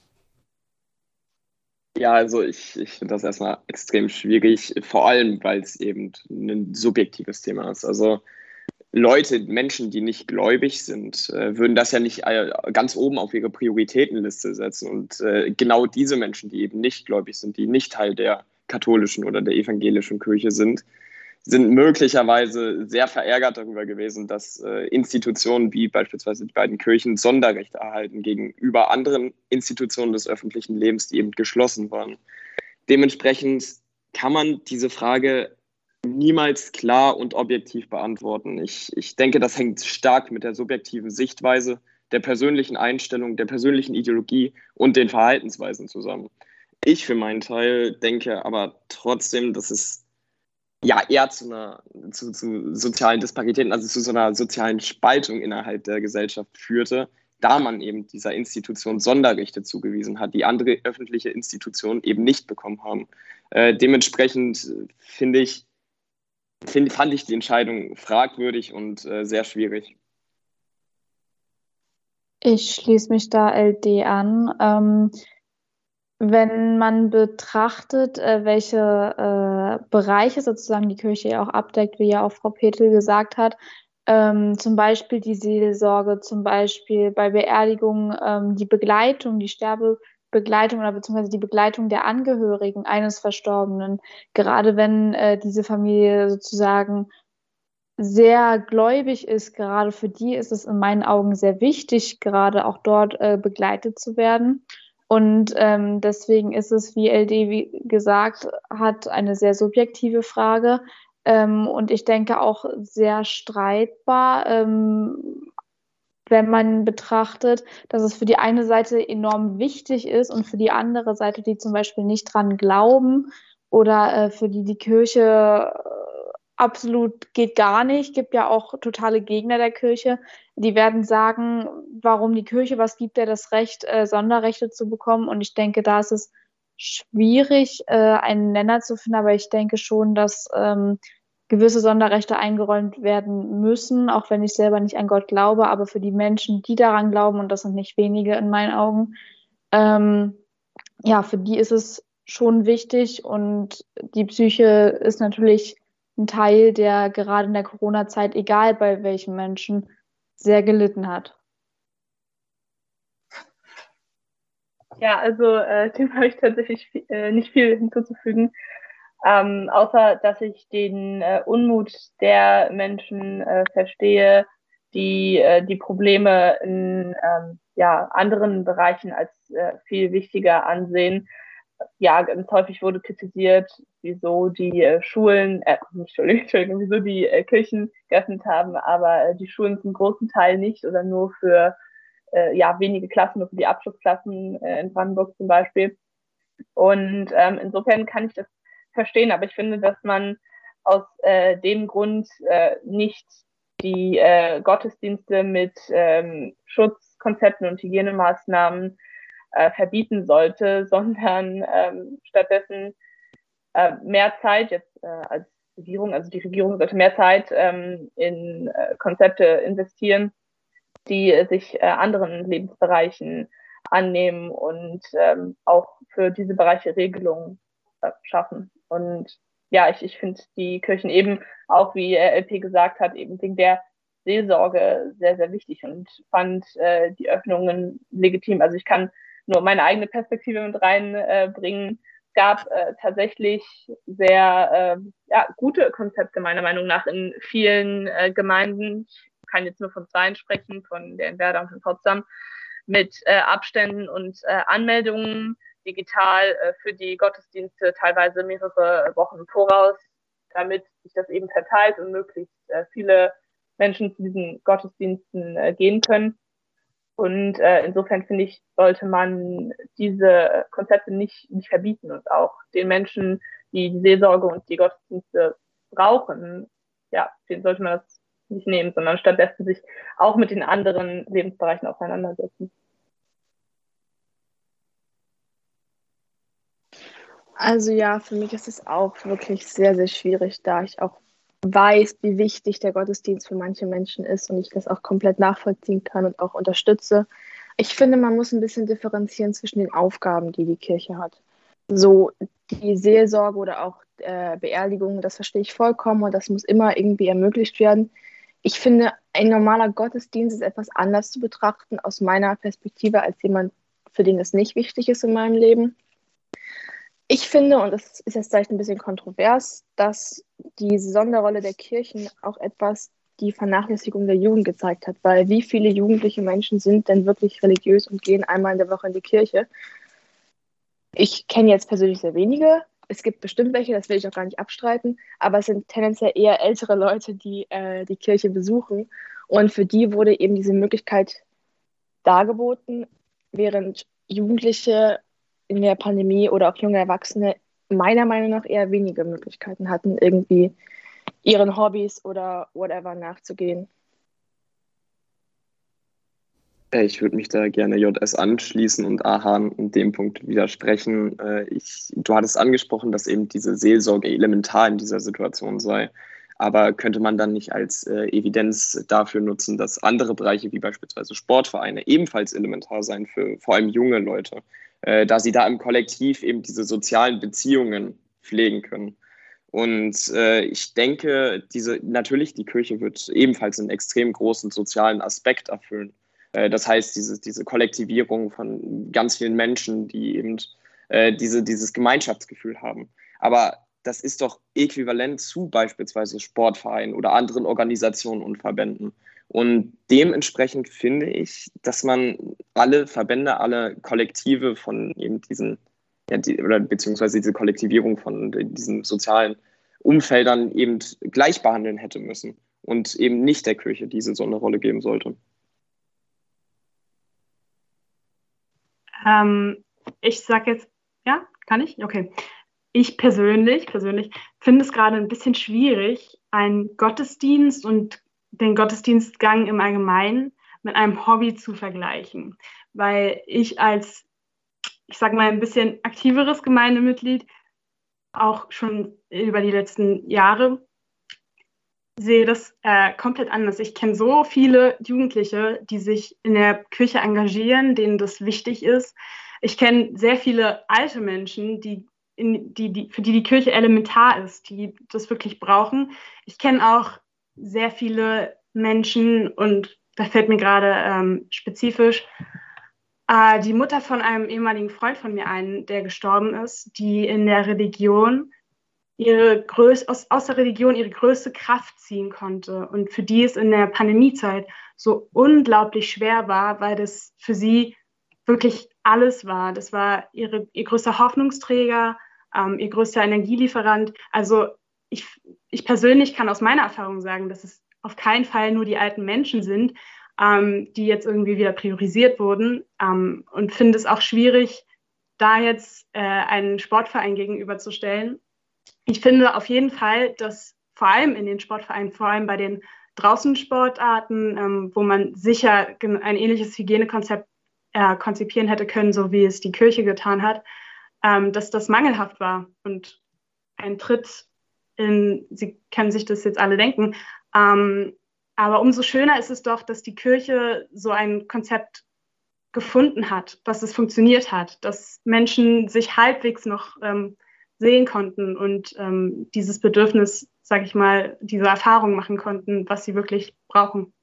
Ja, also ich finde das erstmal extrem schwierig, vor allem, weil es eben ein subjektives Thema ist. Also Menschen, die nicht gläubig sind, würden das ja nicht ganz oben auf ihre Prioritätenliste setzen. Und genau diese Menschen, die eben nicht gläubig sind, die nicht Teil der katholischen oder der evangelischen Kirche sind möglicherweise sehr verärgert darüber gewesen, dass Institutionen wie beispielsweise die beiden Kirchen Sonderrechte erhalten gegenüber anderen Institutionen des öffentlichen Lebens, die eben geschlossen waren. Dementsprechend kann man diese Frage niemals klar und objektiv beantworten. Ich denke, das hängt stark mit der subjektiven Sichtweise, der persönlichen Einstellung, der persönlichen Ideologie und den Verhaltensweisen zusammen. Ich für meinen Teil denke aber trotzdem, dass es ja eher zu sozialen Disparitäten, also zu so einer sozialen Spaltung innerhalb der Gesellschaft führte, da man eben dieser Institution Sonderrechte zugewiesen hat, die andere öffentliche Institutionen eben nicht bekommen haben. Dementsprechend fand ich die Entscheidung fragwürdig und sehr schwierig. Ich schließe mich da LD an. Wenn man betrachtet, welche Bereiche sozusagen die Kirche ja auch abdeckt, wie ja auch Frau Petl gesagt hat, zum Beispiel die Seelsorge, zum Beispiel bei Beerdigungen die Begleitung, die Sterbebegleitung oder beziehungsweise die Begleitung der Angehörigen eines Verstorbenen. Gerade wenn diese Familie sozusagen sehr gläubig ist, gerade für die ist es in meinen Augen sehr wichtig, gerade auch dort begleitet zu werden. Und deswegen ist es, wie LD gesagt hat, eine sehr subjektive Frage. Und ich denke auch sehr streitbar, wenn man betrachtet, dass es für die eine Seite enorm wichtig ist und für die andere Seite, die zum Beispiel nicht dran glauben oder für die Kirche absolut geht gar nicht, gibt ja auch totale Gegner der Kirche, die werden sagen, warum die Kirche, was gibt der das Recht, Sonderrechte zu bekommen? Und ich denke, da ist es schwierig, einen Nenner zu finden, aber ich denke schon, dass gewisse Sonderrechte eingeräumt werden müssen, auch wenn ich selber nicht an Gott glaube, aber für die Menschen, die daran glauben, und das sind nicht wenige in meinen Augen, ja, für die ist es schon wichtig und die Psyche ist natürlich ein Teil, der gerade in der Corona-Zeit, egal bei welchen Menschen, sehr gelitten hat. Ja, also dem habe ich tatsächlich nicht viel hinzuzufügen, außer dass ich den Unmut der Menschen verstehe, die die Probleme in anderen Bereichen als viel wichtiger ansehen. Ja, ganz häufig wurde kritisiert, wieso die Schulen, wieso die Kirchen geöffnet haben, aber die Schulen zum großen Teil nicht oder nur für wenige Klassen, nur für die Abschlussklassen in Brandenburg zum Beispiel. Und insofern kann ich das verstehen, aber ich finde, dass man aus dem Grund nicht die Gottesdienste mit Schutzkonzepten und Hygienemaßnahmen verbieten sollte, sondern stattdessen mehr Zeit jetzt als Regierung, also die Regierung sollte mehr Zeit in Konzepte investieren, die sich anderen Lebensbereichen annehmen und auch für diese Bereiche Regelungen schaffen. Und ja, ich finde die Kirchen eben, auch wie LP gesagt hat, eben wegen der Seelsorge sehr, sehr wichtig und fand die Öffnungen legitim. Also ich kann nur meine eigene Perspektive mit reinbringen. Es gab tatsächlich sehr gute Konzepte meiner Meinung nach in vielen Gemeinden. Ich kann jetzt nur von 2 sprechen, von der in Werder und von Potsdam, mit Abständen und Anmeldungen digital für die Gottesdienste teilweise mehrere Wochen im Voraus, damit sich das eben verteilt und möglichst viele Menschen zu diesen Gottesdiensten gehen können. Und insofern finde ich, sollte man diese Konzepte nicht verbieten und auch den Menschen, die die Seelsorge und die Gottesdienste brauchen, ja, denen sollte man das nicht nehmen, sondern stattdessen sich auch mit den anderen Lebensbereichen auseinandersetzen. Also ja, für mich ist es auch wirklich sehr, sehr schwierig, da ich auch weiß, wie wichtig der Gottesdienst für manche Menschen ist und ich das auch komplett nachvollziehen kann und auch unterstütze. Ich finde, man muss ein bisschen differenzieren zwischen den Aufgaben, die die Kirche hat. So die Seelsorge oder auch Beerdigungen, das verstehe ich vollkommen und das muss immer irgendwie ermöglicht werden. Ich finde, ein normaler Gottesdienst ist etwas anders zu betrachten aus meiner Perspektive als jemand, für den es nicht wichtig ist in meinem Leben. Ich finde, und das ist jetzt vielleicht ein bisschen kontrovers, dass die Sonderrolle der Kirchen auch etwas die Vernachlässigung der Jugend gezeigt hat, weil wie viele jugendliche Menschen sind denn wirklich religiös und gehen einmal in der Woche in die Kirche? Ich kenne jetzt persönlich sehr wenige. Es gibt bestimmt welche, das will ich auch gar nicht abstreiten, aber es sind tendenziell eher ältere Leute, die die Kirche besuchen und für die wurde eben diese Möglichkeit dargeboten, während Jugendliche in der Pandemie oder auch junge Erwachsene meiner Meinung nach eher wenige Möglichkeiten hatten, irgendwie ihren Hobbys oder whatever nachzugehen. Ich würde mich da gerne JS anschließen und Ahan in dem Punkt widersprechen. Du hattest angesprochen, dass eben diese Seelsorge elementar in dieser Situation sei. Aber könnte man dann nicht als Evidenz dafür nutzen, dass andere Bereiche wie beispielsweise Sportvereine ebenfalls elementar sein für vor allem junge Leute, da sie da im Kollektiv eben diese sozialen Beziehungen pflegen können. Und ich denke, natürlich die Kirche wird ebenfalls einen extrem großen sozialen Aspekt erfüllen. Das heißt, diese Kollektivierung von ganz vielen Menschen, die eben dieses Gemeinschaftsgefühl haben. Aber das ist doch äquivalent zu beispielsweise Sportvereinen oder anderen Organisationen und Verbänden. Und dementsprechend finde ich, dass man alle Verbände, alle Kollektive von eben beziehungsweise diese Kollektivierung von diesen sozialen Umfeldern eben gleich behandeln hätte müssen und eben nicht der Kirche diese Sonderrolle geben sollte. Ich sage jetzt, ja, kann ich? Okay. Ich persönlich finde es gerade ein bisschen schwierig, einen Gottesdienst und den Gottesdienstgang im Allgemeinen mit einem Hobby zu vergleichen. Weil ich als, ich sage mal, ein bisschen aktiveres Gemeindemitglied auch schon über die letzten Jahre sehe das komplett anders. Ich kenne so viele Jugendliche, die sich in der Kirche engagieren, denen das wichtig ist. Ich kenne sehr viele alte Menschen, für die Kirche elementar ist, die das wirklich brauchen. Ich kenne auch sehr viele Menschen, und da fällt mir gerade spezifisch die Mutter von einem ehemaligen Freund von mir ein, der gestorben ist, die in der Religion aus der Religion ihre größte Kraft ziehen konnte und für die es in der Pandemiezeit so unglaublich schwer war, weil das für sie wirklich alles war. Das war ihr größter Hoffnungsträger, ihr größter Energielieferant. Also ich persönlich kann aus meiner Erfahrung sagen, dass es auf keinen Fall nur die alten Menschen sind, die jetzt irgendwie wieder priorisiert wurden, und finde es auch schwierig, da jetzt einen Sportverein gegenüberzustellen. Ich finde auf jeden Fall, dass vor allem in den Sportvereinen, vor allem bei den Draußensportarten, wo man sicher ein ähnliches Hygienekonzept konzipieren hätte können, so wie es die Kirche getan hat, dass das mangelhaft war und ein Tritt in, Sie können sich das jetzt alle denken, aber umso schöner ist es doch, dass die Kirche so ein Konzept gefunden hat, dass es funktioniert hat, dass Menschen sich halbwegs noch sehen konnten und dieses Bedürfnis, sage ich mal, diese Erfahrung machen konnten, was sie wirklich brauchen.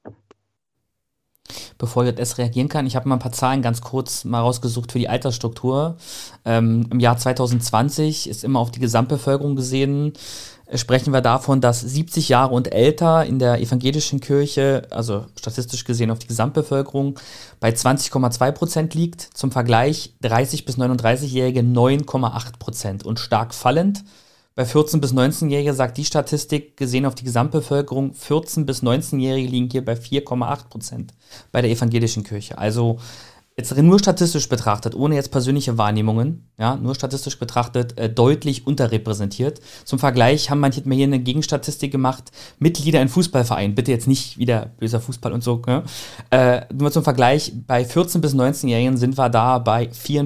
Bevor JS reagieren kann, ich habe mal ein paar Zahlen ganz kurz mal rausgesucht für die Altersstruktur. Im Jahr 2020 ist immer auf die Gesamtbevölkerung gesehen, sprechen wir davon, dass 70 Jahre und älter in der evangelischen Kirche, also statistisch gesehen auf die Gesamtbevölkerung, bei 20,2% liegt. Zum Vergleich 30- bis 39-Jährige 9,8% und stark fallend. Bei 14- bis 19-Jährige sagt die Statistik, gesehen auf die Gesamtbevölkerung, 14- bis 19-Jährige liegen hier bei 4,8% bei der evangelischen Kirche. Also jetzt nur statistisch betrachtet, ohne jetzt persönliche Wahrnehmungen, ja, nur statistisch betrachtet, deutlich unterrepräsentiert. Zum Vergleich haben manche hier eine Gegenstatistik gemacht, Mitglieder in Fußballvereinen, bitte jetzt nicht wieder böser Fußball und so, ne? Nur zum Vergleich, bei 14- bis 19-Jährigen sind wir da bei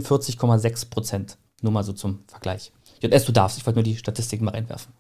44,6%. Nur mal so zum Vergleich. JS, du darfst, ich wollte nur die Statistik mal reinwerfen.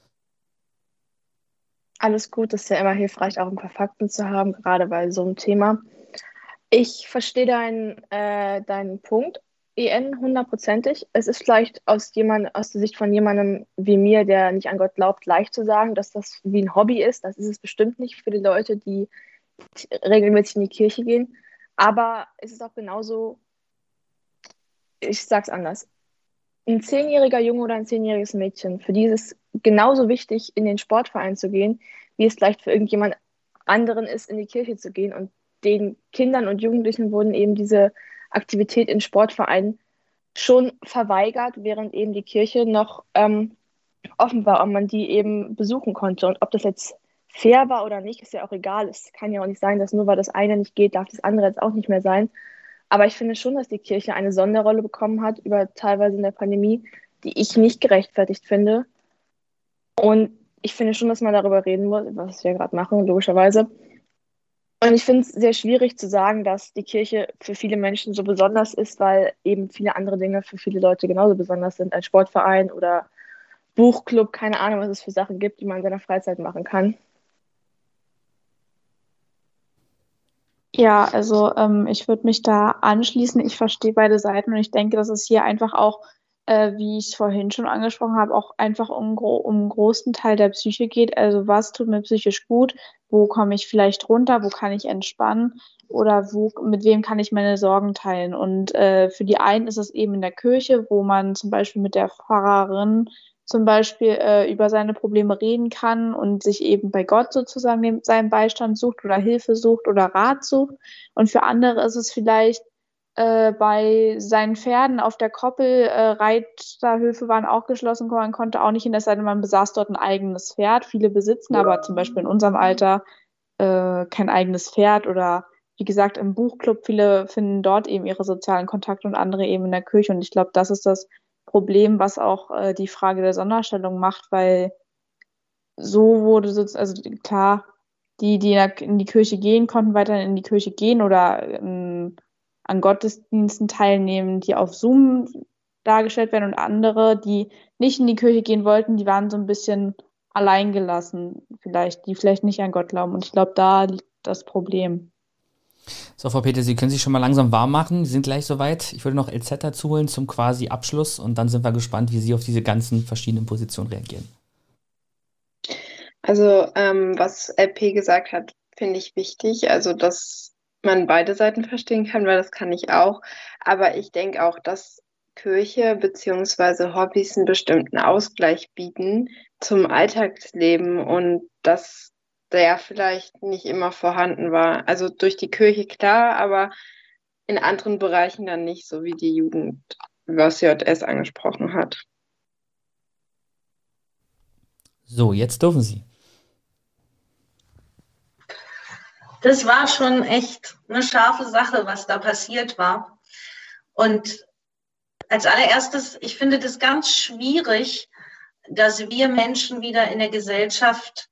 Alles gut, ist ja immer hilfreich, auch ein paar Fakten zu haben, gerade bei so einem Thema. Ich verstehe deinen Punkt, EN, 100%. Es ist vielleicht aus der Sicht von jemandem wie mir, der nicht an Gott glaubt, leicht zu sagen, dass das wie ein Hobby ist. Das ist es bestimmt nicht für die Leute, die regelmäßig in die Kirche gehen. Aber es ist auch genauso, ich sag's anders, ein 10-jähriger Junge oder ein 10-jähriges Mädchen, für die ist es genauso wichtig, in den Sportverein zu gehen, wie es vielleicht für irgendjemand anderen ist, in die Kirche zu gehen. Und den Kindern und Jugendlichen wurden eben diese Aktivität in Sportvereinen schon verweigert, während eben die Kirche noch offen war und man die eben besuchen konnte. Und ob das jetzt fair war oder nicht, ist ja auch egal. Es kann ja auch nicht sein, dass nur weil das eine nicht geht, darf das andere jetzt auch nicht mehr sein. Aber ich finde schon, dass die Kirche eine Sonderrolle bekommen hat, teilweise in der Pandemie, die ich nicht gerechtfertigt finde. Und ich finde schon, dass man darüber reden muss, was wir gerade machen, logischerweise. Und ich finde es sehr schwierig zu sagen, dass die Kirche für viele Menschen so besonders ist, weil eben viele andere Dinge für viele Leute genauso besonders sind. Ein Sportverein oder Buchclub, keine Ahnung, was es für Sachen gibt, die man in seiner Freizeit machen kann. Ja, also ich würde mich da anschließen. Ich verstehe beide Seiten und ich denke, dass es hier einfach auch, wie ich es vorhin schon angesprochen habe, auch einfach um einen großen Teil der Psyche geht. Also was tut mir psychisch gut? Wo komme ich vielleicht runter? Wo kann ich entspannen? Oder mit wem kann ich meine Sorgen teilen? Und für die einen ist es eben in der Kirche, wo man zum Beispiel mit der Pfarrerin zum Beispiel über seine Probleme reden kann und sich eben bei Gott sozusagen seinen Beistand sucht oder Hilfe sucht oder Rat sucht. Und für andere ist es vielleicht bei seinen Pferden auf der Koppel, Reiterhöfe waren auch geschlossen, man konnte auch nicht hin, es sei denn, man besaß dort ein eigenes Pferd. Viele besitzen aber zum Beispiel in unserem Alter kein eigenes Pferd oder wie gesagt im Buchclub, viele finden dort eben ihre sozialen Kontakte und andere eben in der Kirche. Und ich glaube, das ist das Problem, was auch die Frage der Sonderstellung macht, weil so wurde sozusagen, also klar, die in die Kirche gehen, konnten weiterhin in die Kirche gehen oder an Gottesdiensten teilnehmen, die auf Zoom dargestellt werden und andere, die nicht in die Kirche gehen wollten, die waren so ein bisschen alleingelassen, die vielleicht nicht an Gott glauben. Und ich glaube, da liegt das Problem. So, Frau Peter, Sie können sich schon mal langsam warm machen. Sie sind gleich soweit. Ich würde noch LZ dazu holen zum quasi Abschluss und dann sind wir gespannt, wie Sie auf diese ganzen verschiedenen Positionen reagieren. Also, was LP gesagt hat, finde ich wichtig. Also, dass man beide Seiten verstehen kann, weil das kann ich auch. Aber ich denke auch, dass Kirche bzw. Hobbys einen bestimmten Ausgleich bieten zum Alltagsleben und dass der vielleicht nicht immer vorhanden war. Also durch die Kirche klar, aber in anderen Bereichen dann nicht, so wie die Jugend, was JS angesprochen hat. So, jetzt dürfen Sie. Das war schon echt eine scharfe Sache, was da passiert war. Und als allererstes, ich finde das ganz schwierig, dass wir Menschen wieder in der Gesellschaft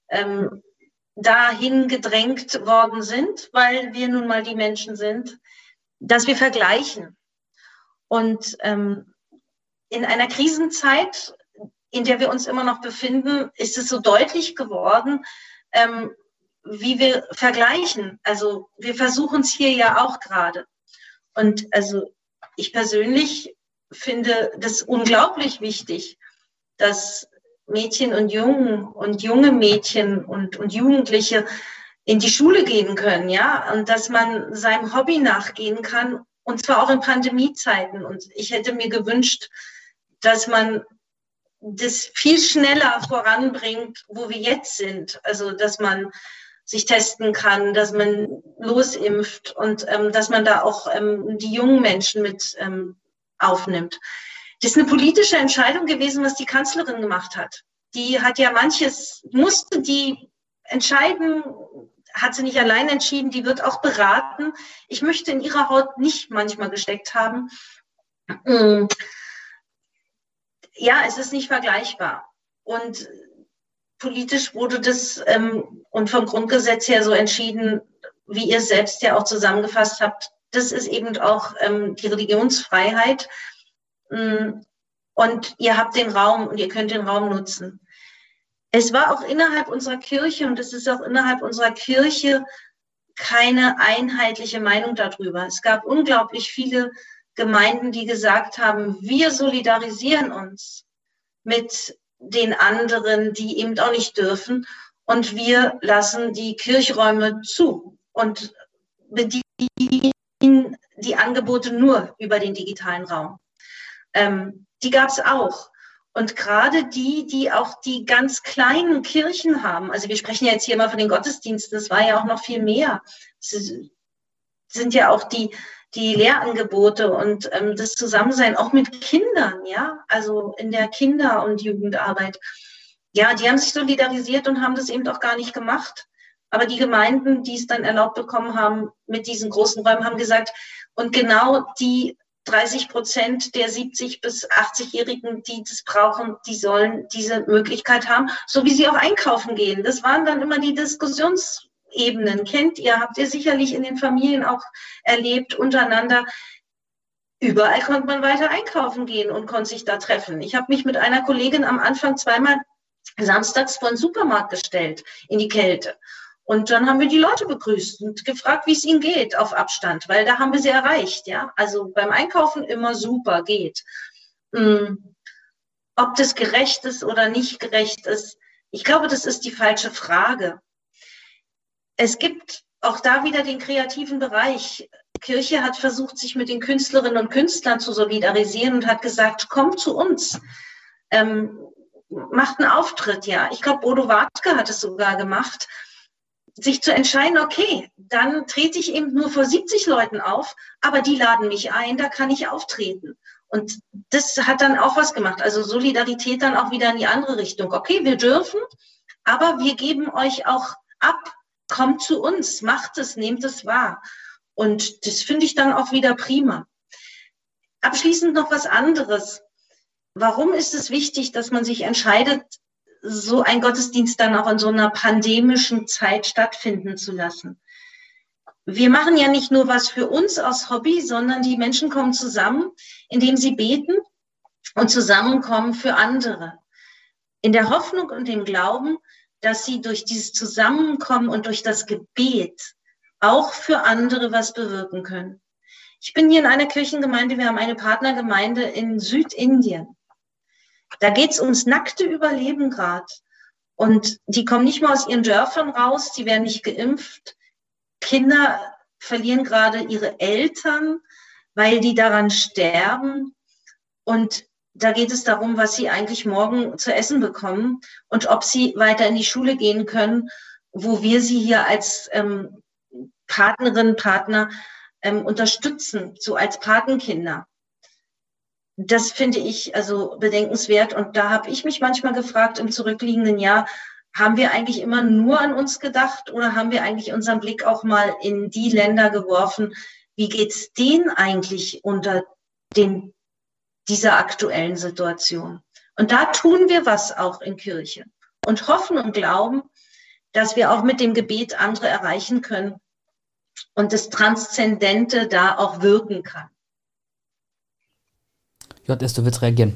dahin gedrängt worden sind, weil wir nun mal die Menschen sind, dass wir vergleichen. Und in einer Krisenzeit, in der wir uns immer noch befinden, ist es so deutlich geworden, wie wir vergleichen. Also wir versuchen es hier ja auch gerade. Und also ich persönlich finde das unglaublich wichtig, dass Mädchen und Jungen und junge Mädchen und Jugendliche in die Schule gehen können, ja, und dass man seinem Hobby nachgehen kann, und zwar auch in Pandemiezeiten. Und ich hätte mir gewünscht, dass man das viel schneller voranbringt, wo wir jetzt sind. Also, dass man sich testen kann, dass man losimpft und dass man da auch die jungen Menschen mit aufnimmt. Das ist eine politische Entscheidung gewesen, was die Kanzlerin gemacht hat. Die hat ja musste die entscheiden, hat sie nicht allein entschieden, die wird auch beraten. Ich möchte in ihrer Haut nicht manchmal gesteckt haben. Ja, es ist nicht vergleichbar. Und politisch wurde das und vom Grundgesetz her so entschieden, wie ihr es selbst ja auch zusammengefasst habt. Das ist eben auch die Religionsfreiheit. Und ihr habt den Raum und ihr könnt den Raum nutzen. Es war auch innerhalb unserer Kirche und es ist auch innerhalb unserer Kirche keine einheitliche Meinung darüber. Es gab unglaublich viele Gemeinden, die gesagt haben, wir solidarisieren uns mit den anderen, die eben auch nicht dürfen, und wir lassen die Kirchräume zu und bedienen die Angebote nur über den digitalen Raum. Die gab es auch. Und gerade die auch die ganz kleinen Kirchen haben, also wir sprechen ja jetzt hier immer von den Gottesdiensten, das war ja auch noch viel mehr. Es sind ja auch die Lehrangebote und das Zusammensein auch mit Kindern, ja, also in der Kinder- und Jugendarbeit. Ja, die haben sich solidarisiert und haben das eben auch gar nicht gemacht. Aber die Gemeinden, die es dann erlaubt bekommen haben mit diesen großen Räumen, haben gesagt, und genau die 30% der 70- bis 80-Jährigen, die das brauchen, die sollen diese Möglichkeit haben, so wie sie auch einkaufen gehen. Das waren dann immer die Diskussionsebenen. Kennt ihr, habt ihr sicherlich in den Familien auch erlebt untereinander. überall konnte man weiter einkaufen gehen und konnte sich da treffen. Ich habe mich mit einer Kollegin am Anfang zweimal samstags vor den Supermarkt gestellt in die Kälte. Und dann haben wir die Leute begrüßt und gefragt, wie es ihnen geht auf Abstand, weil da haben wir sie erreicht. Ja? Also beim Einkaufen immer super, geht. Ob das gerecht ist oder nicht gerecht ist, ich glaube, das ist die falsche Frage. Es gibt auch da wieder den kreativen Bereich. Kirche hat versucht, sich mit den Künstlerinnen und Künstlern zu solidarisieren und hat gesagt, kommt zu uns, macht einen Auftritt. Ja, ich glaube, Bodo Wartke hat es sogar gemacht, sich zu entscheiden, okay, dann trete ich eben nur vor 70 Leuten auf, aber die laden mich ein, da kann ich auftreten. Und das hat dann auch was gemacht. Also Solidarität dann auch wieder in die andere Richtung. Okay, wir dürfen, aber wir geben euch auch ab. Kommt zu uns, macht es, nehmt es wahr. Und das finde ich dann auch wieder prima. Abschließend noch was anderes. Warum ist es wichtig, dass man sich entscheidet, so ein Gottesdienst dann auch in so einer pandemischen Zeit stattfinden zu lassen? Wir machen ja nicht nur was für uns aus Hobby, sondern die Menschen kommen zusammen, indem sie beten und zusammenkommen für andere. In der Hoffnung und dem Glauben, dass sie durch dieses Zusammenkommen und durch das Gebet auch für andere was bewirken können. Ich bin hier in einer Kirchengemeinde, wir haben eine Partnergemeinde in Südindien. Da geht es ums nackte Überleben gerade. Und die kommen nicht mal aus ihren Dörfern raus, die werden nicht geimpft. Kinder verlieren gerade ihre Eltern, weil die daran sterben. Und da geht es darum, was sie eigentlich morgen zu essen bekommen und ob sie weiter in die Schule gehen können, wo wir sie hier als Partnerinnen, Partner unterstützen, so als Patenkinder. Das finde ich also bedenkenswert. Und da habe ich mich manchmal gefragt im zurückliegenden Jahr, haben wir eigentlich immer nur an uns gedacht oder haben wir eigentlich unseren Blick auch mal in die Länder geworfen? Wie geht's denen eigentlich unter dieser aktuellen Situation? Und da tun wir was auch in Kirche und hoffen und glauben, dass wir auch mit dem Gebet andere erreichen können und das Transzendente da auch wirken kann. JS, du willst reagieren?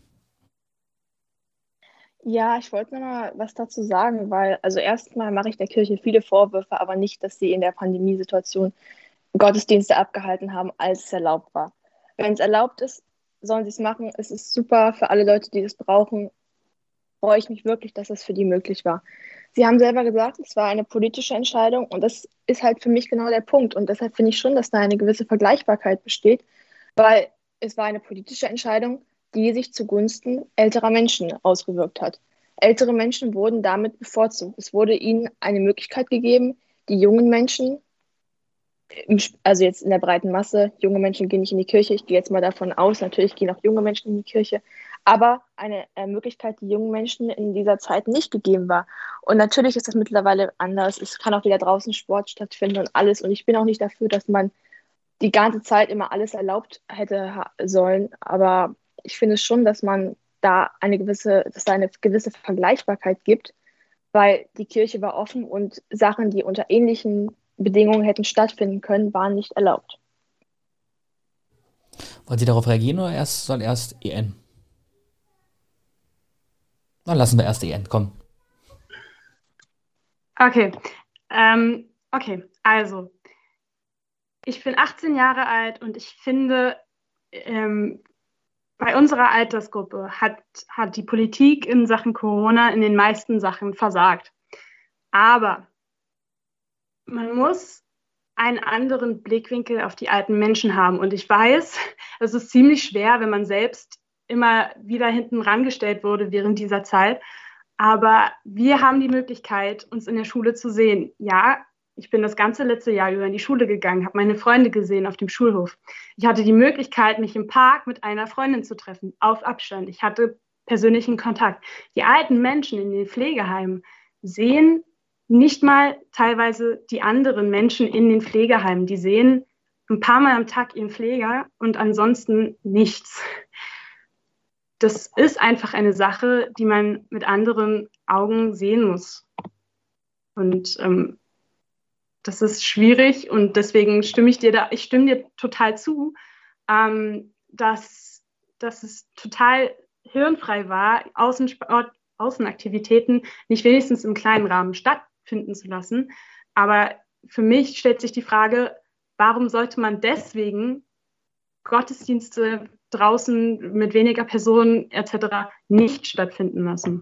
Ja, ich wollte noch mal was dazu sagen, weil, also erstmal mache ich der Kirche viele Vorwürfe, aber nicht, dass sie in der Pandemiesituation Gottesdienste abgehalten haben, als es erlaubt war. Wenn es erlaubt ist, sollen sie es machen. Es ist super für alle Leute, die es brauchen. Freue ich mich wirklich, dass es für die möglich war. Sie haben selber gesagt, es war eine politische Entscheidung und das ist halt für mich genau der Punkt. Und deshalb finde ich schon, dass da eine gewisse Vergleichbarkeit besteht, weil es war eine politische Entscheidung, die sich zugunsten älterer Menschen ausgewirkt hat. Ältere Menschen wurden damit bevorzugt. Es wurde ihnen eine Möglichkeit gegeben, die jungen Menschen, also jetzt in der breiten Masse, junge Menschen gehen nicht in die Kirche, ich gehe jetzt mal davon aus, natürlich gehen auch junge Menschen in die Kirche, aber eine Möglichkeit, die jungen Menschen in dieser Zeit nicht gegeben war. Und natürlich ist das mittlerweile anders. Es kann auch wieder draußen Sport stattfinden und alles. Und ich bin auch nicht dafür, dass man die ganze Zeit immer alles erlaubt hätte sollen. Aber ich finde schon, dass man da dass es eine gewisse Vergleichbarkeit gibt, weil die Kirche war offen und Sachen, die unter ähnlichen Bedingungen hätten stattfinden können, waren nicht erlaubt. Wollen Sie darauf reagieren oder soll erst EN? Dann lassen wir erst EN, komm. Okay, also ich bin 18 Jahre alt und ich finde, bei unserer Altersgruppe hat die Politik in Sachen Corona in den meisten Sachen versagt. Aber man muss einen anderen Blickwinkel auf die alten Menschen haben. Und ich weiß, es ist ziemlich schwer, wenn man selbst immer wieder hinten rangestellt wurde während dieser Zeit. Aber wir haben die Möglichkeit, uns in der Schule zu sehen. Ja, ich bin das ganze letzte Jahr über in die Schule gegangen, habe meine Freunde gesehen auf dem Schulhof. Ich hatte die Möglichkeit, mich im Park mit einer Freundin zu treffen, auf Abstand. Ich hatte persönlichen Kontakt. Die alten Menschen in den Pflegeheimen sehen nicht mal teilweise die anderen Menschen in den Pflegeheimen. Die sehen ein paar Mal am Tag ihren Pfleger und ansonsten nichts. Das ist einfach eine Sache, die man mit anderen Augen sehen muss. Und das ist schwierig und deswegen stimme ich dir total zu. dass es total hirnfrei war, Außenaktivitäten nicht wenigstens im kleinen Rahmen stattfinden zu lassen. Aber für mich stellt sich die Frage, warum sollte man deswegen Gottesdienste draußen mit weniger Personen etc. nicht stattfinden lassen?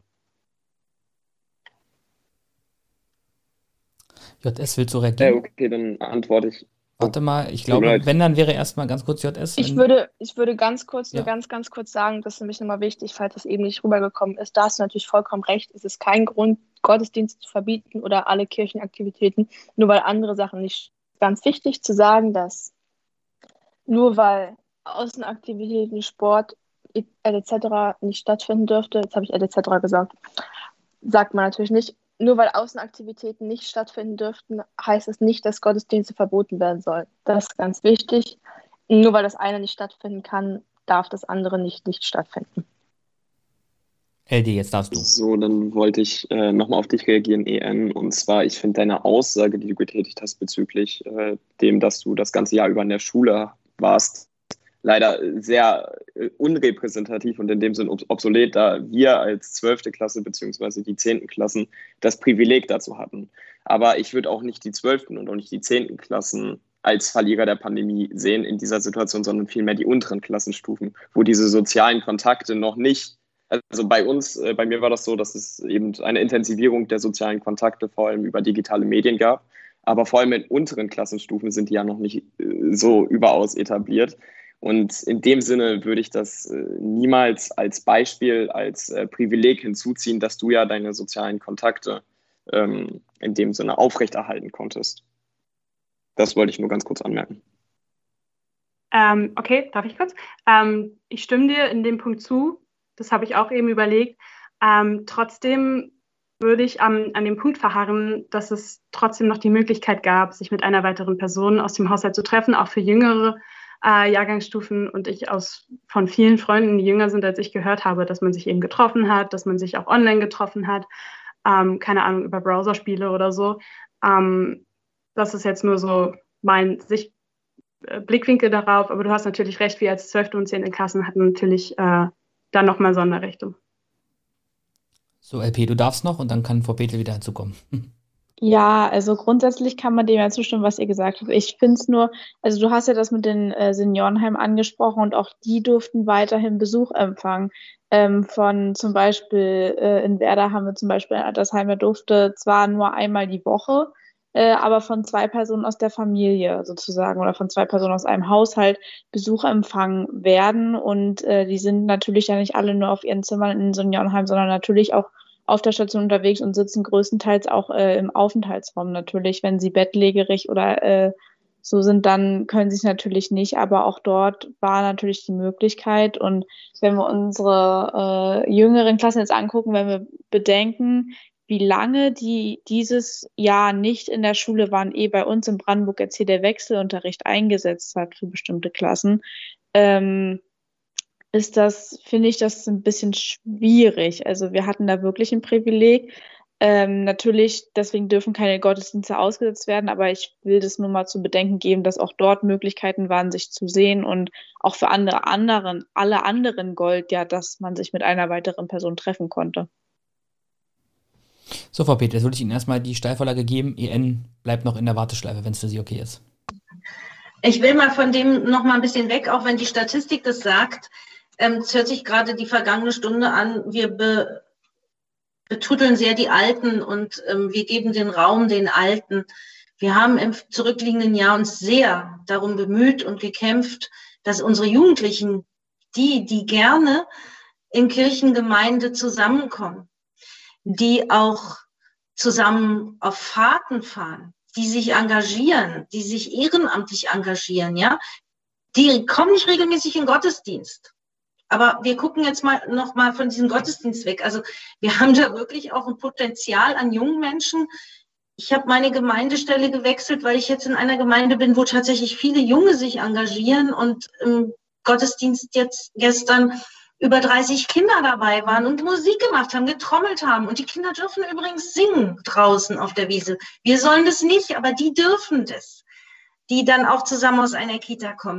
JS, willst du reagieren? Okay, dann antworte ich. Warte mal, ich glaube, wenn, dann wäre erstmal ganz kurz JS. Ich würde ganz kurz, nur ganz kurz sagen, das ist nämlich nochmal wichtig, falls das eben nicht rübergekommen ist. Da hast du natürlich vollkommen recht. Es ist kein Grund, Gottesdienst zu verbieten oder alle Kirchenaktivitäten, nur weil andere Sachen nicht. Ganz wichtig zu sagen, dass nur weil Außenaktivitäten, Sport etc. nicht stattfinden dürfte, jetzt habe ich etc. gesagt, sagt man natürlich nicht, nur weil Außenaktivitäten nicht stattfinden dürften, heißt es nicht, dass Gottesdienste verboten werden sollen. Das ist ganz wichtig. Nur weil das eine nicht stattfinden kann, darf das andere nicht stattfinden. LD, jetzt darfst du. So, dann wollte ich nochmal auf dich reagieren, EN. Und zwar, ich finde deine Aussage, die du getätigt hast bezüglich dem, dass du das ganze Jahr über in der Schule warst, leider sehr unrepräsentativ und in dem Sinn obsolet, da wir als 12. Klasse bzw. die 10. Klassen das Privileg dazu hatten. Aber ich würde auch nicht die 12. und auch nicht die 10. Klassen als Verlierer der Pandemie sehen in dieser Situation, sondern vielmehr die unteren Klassenstufen, wo diese sozialen Kontakte noch nicht, also bei mir war das so, dass es eben eine Intensivierung der sozialen Kontakte vor allem über digitale Medien gab, aber vor allem in unteren Klassenstufen sind die ja noch nicht so überaus etabliert. Und in dem Sinne würde ich das niemals als Beispiel, als Privileg hinzuziehen, dass du ja deine sozialen Kontakte in dem Sinne aufrechterhalten konntest. Das wollte ich nur ganz kurz anmerken. Okay, darf ich kurz? Ich stimme dir in dem Punkt zu. Das habe ich auch eben überlegt. Trotzdem würde ich an dem Punkt verharren, dass es trotzdem noch die Möglichkeit gab, sich mit einer weiteren Person aus dem Haushalt zu treffen, auch für jüngere Jahrgangsstufen, und ich von vielen Freunden, die jünger sind als ich, gehört habe, dass man sich eben getroffen hat, dass man sich auch online getroffen hat, keine Ahnung, über Browserspiele oder so. Das ist jetzt nur so mein Blickwinkel darauf, aber du hast natürlich recht, wir als 12. und 10. Klassen hatten natürlich dann nochmal Sonderrechte. So, LP, du darfst noch und dann kann Frau Petel wieder hinzukommen. Ja, also grundsätzlich kann man dem ja zustimmen, was ihr gesagt habt. Ich finde es nur, also du hast ja das mit den Seniorenheimen angesprochen und auch die durften weiterhin Besuch empfangen. Von zum Beispiel in Werder haben wir zum Beispiel ein Altersheim, der durfte zwar nur einmal die Woche, aber von 2 Personen aus der Familie sozusagen oder von 2 Personen aus einem Haushalt Besuch empfangen werden. Und die sind natürlich ja nicht alle nur auf ihren Zimmern in Seniorenheim, sondern natürlich auch auf der Station unterwegs und sitzen größtenteils auch im Aufenthaltsraum natürlich. Wenn sie bettlägerig oder so sind, dann können sie es natürlich nicht. Aber auch dort war natürlich die Möglichkeit. Und wenn wir unsere jüngeren Klassen jetzt angucken, wenn wir bedenken, wie lange die dieses Jahr nicht in der Schule waren, bei uns in Brandenburg jetzt hier der Wechselunterricht eingesetzt hat für bestimmte Klassen, finde ich das ein bisschen schwierig. Also wir hatten da wirklich ein Privileg. Natürlich, deswegen dürfen keine Gottesdienste ausgesetzt werden, aber ich will das nur mal zu bedenken geben, dass auch dort Möglichkeiten waren, sich zu sehen, und auch für alle anderen Gold, ja, dass man sich mit einer weiteren Person treffen konnte. So, Frau Peter, jetzt würde ich Ihnen erstmal die Steilvorlage geben. EN bleibt noch in der Warteschleife, wenn es für Sie okay ist. Ich will mal von dem noch mal ein bisschen weg, auch wenn die Statistik das sagt. Es hört sich gerade die vergangene Stunde an, wir betiteln sehr die Alten und wir geben den Raum den Alten. Wir haben im zurückliegenden Jahr uns sehr darum bemüht und gekämpft, dass unsere Jugendlichen, die gerne in Kirchengemeinde zusammenkommen, die auch zusammen auf Fahrten fahren, die sich engagieren, die sich ehrenamtlich engagieren, ja, die kommen nicht regelmäßig in Gottesdienst. Aber wir gucken jetzt noch mal von diesem Gottesdienst weg. Also wir haben da wirklich auch ein Potenzial an jungen Menschen. Ich habe meine Gemeindestelle gewechselt, weil ich jetzt in einer Gemeinde bin, wo tatsächlich viele Junge sich engagieren und im Gottesdienst jetzt gestern über 30 Kinder dabei waren und Musik gemacht haben, getrommelt haben. Und die Kinder dürfen übrigens singen draußen auf der Wiese. Wir sollen das nicht, aber die dürfen das, die dann auch zusammen aus einer Kita kommen.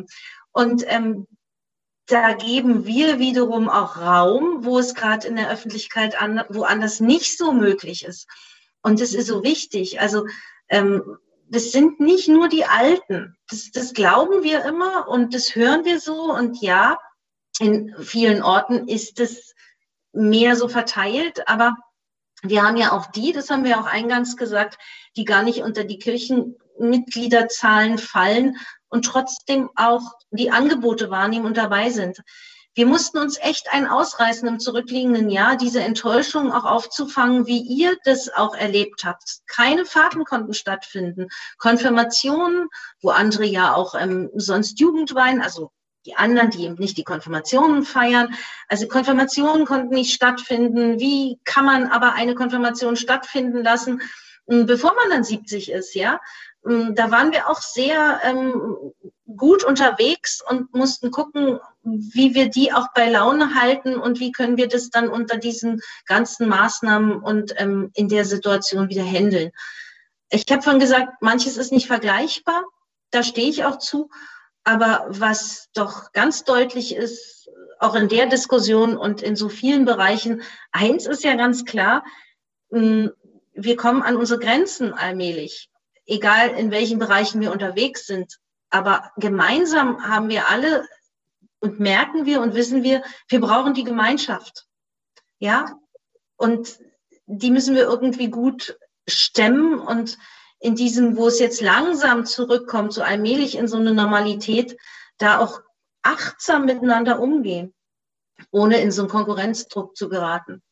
Und da geben wir wiederum auch Raum, wo es gerade in der Öffentlichkeit woanders nicht so möglich ist. Und das ist so wichtig. Also das sind nicht nur die Alten. Das glauben wir immer und das hören wir so. Und ja, in vielen Orten ist es mehr so verteilt. Aber wir haben ja auch die, das haben wir auch eingangs gesagt, die gar nicht unter die Kirchenmitgliederzahlen fallen und trotzdem auch die Angebote wahrnehmen und dabei sind. Wir mussten uns echt einen ausreißen im zurückliegenden Jahr, diese Enttäuschung auch aufzufangen, wie ihr das auch erlebt habt. Keine Fahrten konnten stattfinden. Konfirmationen, wo andere ja auch sonst Jugendweihen, also die anderen, die eben nicht die Konfirmationen feiern. Also Konfirmationen konnten nicht stattfinden. Wie kann man aber eine Konfirmation stattfinden lassen, bevor man dann 70 ist, ja? Da waren wir auch sehr gut unterwegs und mussten gucken, wie wir die auch bei Laune halten und wie können wir das dann unter diesen ganzen Maßnahmen und in der Situation wieder handeln. Ich habe schon gesagt, manches ist nicht vergleichbar, da stehe ich auch zu. Aber was doch ganz deutlich ist, auch in der Diskussion und in so vielen Bereichen, eins ist ja ganz klar, wir kommen an unsere Grenzen allmählich, egal in welchen Bereichen wir unterwegs sind. Aber gemeinsam haben wir alle und merken wir und wissen wir brauchen die Gemeinschaft. Ja, und die müssen wir irgendwie gut stemmen und in diesem, wo es jetzt langsam zurückkommt, so allmählich in so eine Normalität, da auch achtsam miteinander umgehen, ohne in so einen Konkurrenzdruck zu geraten.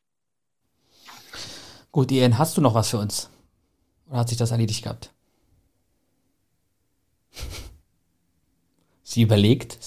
Gut, Ian, hast du noch was für uns? Oder hat sich das erledigt gehabt? Sie überlegt.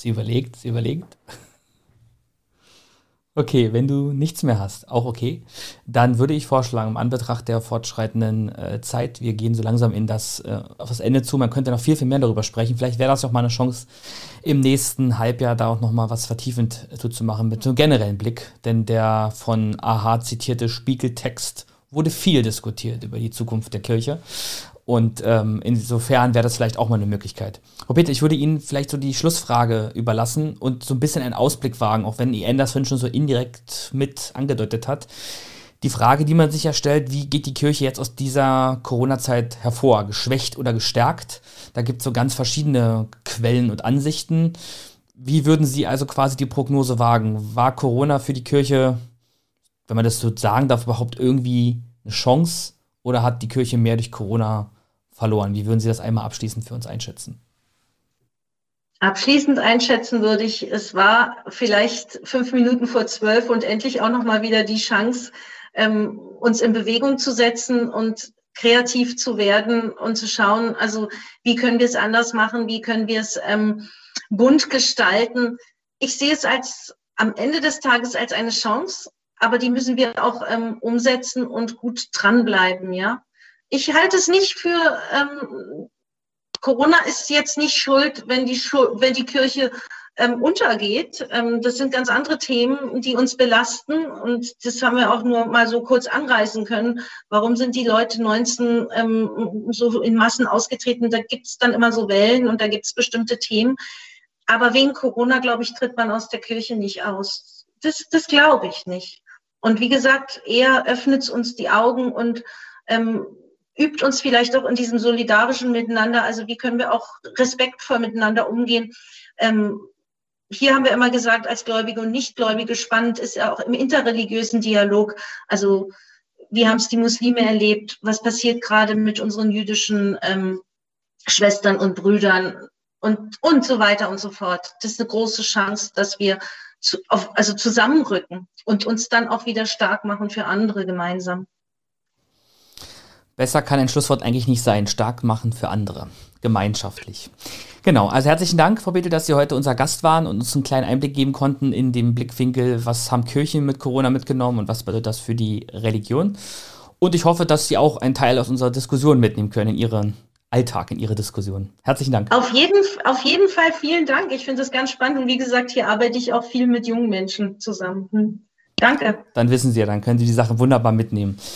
Okay, wenn du nichts mehr hast, auch okay, dann würde ich vorschlagen, im Anbetracht der fortschreitenden Zeit, wir gehen so langsam auf das Ende zu, man könnte noch viel, viel mehr darüber sprechen, vielleicht wäre das auch mal eine Chance, im nächsten Halbjahr da auch nochmal was vertiefend zu machen, mit so einem generellen Blick, denn der von AHA zitierte Spiegeltext wurde viel diskutiert über die Zukunft der Kirche. Und insofern wäre das vielleicht auch mal eine Möglichkeit. Frau Petel, ich würde Ihnen vielleicht so die Schlussfrage überlassen und so ein bisschen einen Ausblick wagen, auch wenn Ian das vorhin schon so indirekt mit angedeutet hat. Die Frage, die man sich ja stellt, wie geht die Kirche jetzt aus dieser Corona-Zeit hervor? Geschwächt oder gestärkt? Da gibt es so ganz verschiedene Quellen und Ansichten. Wie würden Sie also quasi die Prognose wagen? War Corona für die Kirche, wenn man das so sagen darf, überhaupt irgendwie eine Chance? Oder hat die Kirche mehr durch Corona verloren? Wie würden Sie das einmal abschließend für uns einschätzen? Abschließend einschätzen würde ich, es war vielleicht 5 Minuten vor 12 und endlich auch nochmal wieder die Chance, uns in Bewegung zu setzen und kreativ zu werden und zu schauen, also wie können wir es anders machen, wie können wir es bunt gestalten. Ich sehe es am Ende des Tages als eine Chance, aber die müssen wir auch umsetzen und gut dranbleiben, ja. Ich halte es nicht für, Corona ist jetzt nicht schuld, wenn die Kirche untergeht. Das sind ganz andere Themen, die uns belasten und das haben wir auch nur mal so kurz anreißen können. Warum sind die Leute 19 so in Massen ausgetreten? Da gibt es dann immer so Wellen und da gibt es bestimmte Themen. Aber wegen Corona, glaube ich, tritt man aus der Kirche nicht aus. Das glaube ich nicht. Und wie gesagt, eher öffnet es uns die Augen und übt uns vielleicht auch in diesem solidarischen Miteinander. Also wie können wir auch respektvoll miteinander umgehen? Hier haben wir immer gesagt, als Gläubige und Nichtgläubige, spannend ist ja auch im interreligiösen Dialog. Also wie haben es die Muslime erlebt? Was passiert gerade mit unseren jüdischen Schwestern und Brüdern? Und so weiter und so fort. Das ist eine große Chance, dass wir zusammenrücken und uns dann auch wieder stark machen für andere gemeinsam. Besser kann ein Schlusswort eigentlich nicht sein. Stark machen für andere. Gemeinschaftlich. Genau, also herzlichen Dank, Frau Bethel, dass Sie heute unser Gast waren und uns einen kleinen Einblick geben konnten in den Blickwinkel, was haben Kirchen mit Corona mitgenommen und was bedeutet das für die Religion. Und ich hoffe, dass Sie auch einen Teil aus unserer Diskussion mitnehmen können in Ihren Alltag, in Ihre Diskussion. Herzlichen Dank. Auf jeden Fall vielen Dank. Ich finde das ganz spannend und wie gesagt, hier arbeite ich auch viel mit jungen Menschen zusammen. Danke. Dann wissen Sie ja, dann können Sie die Sache wunderbar mitnehmen.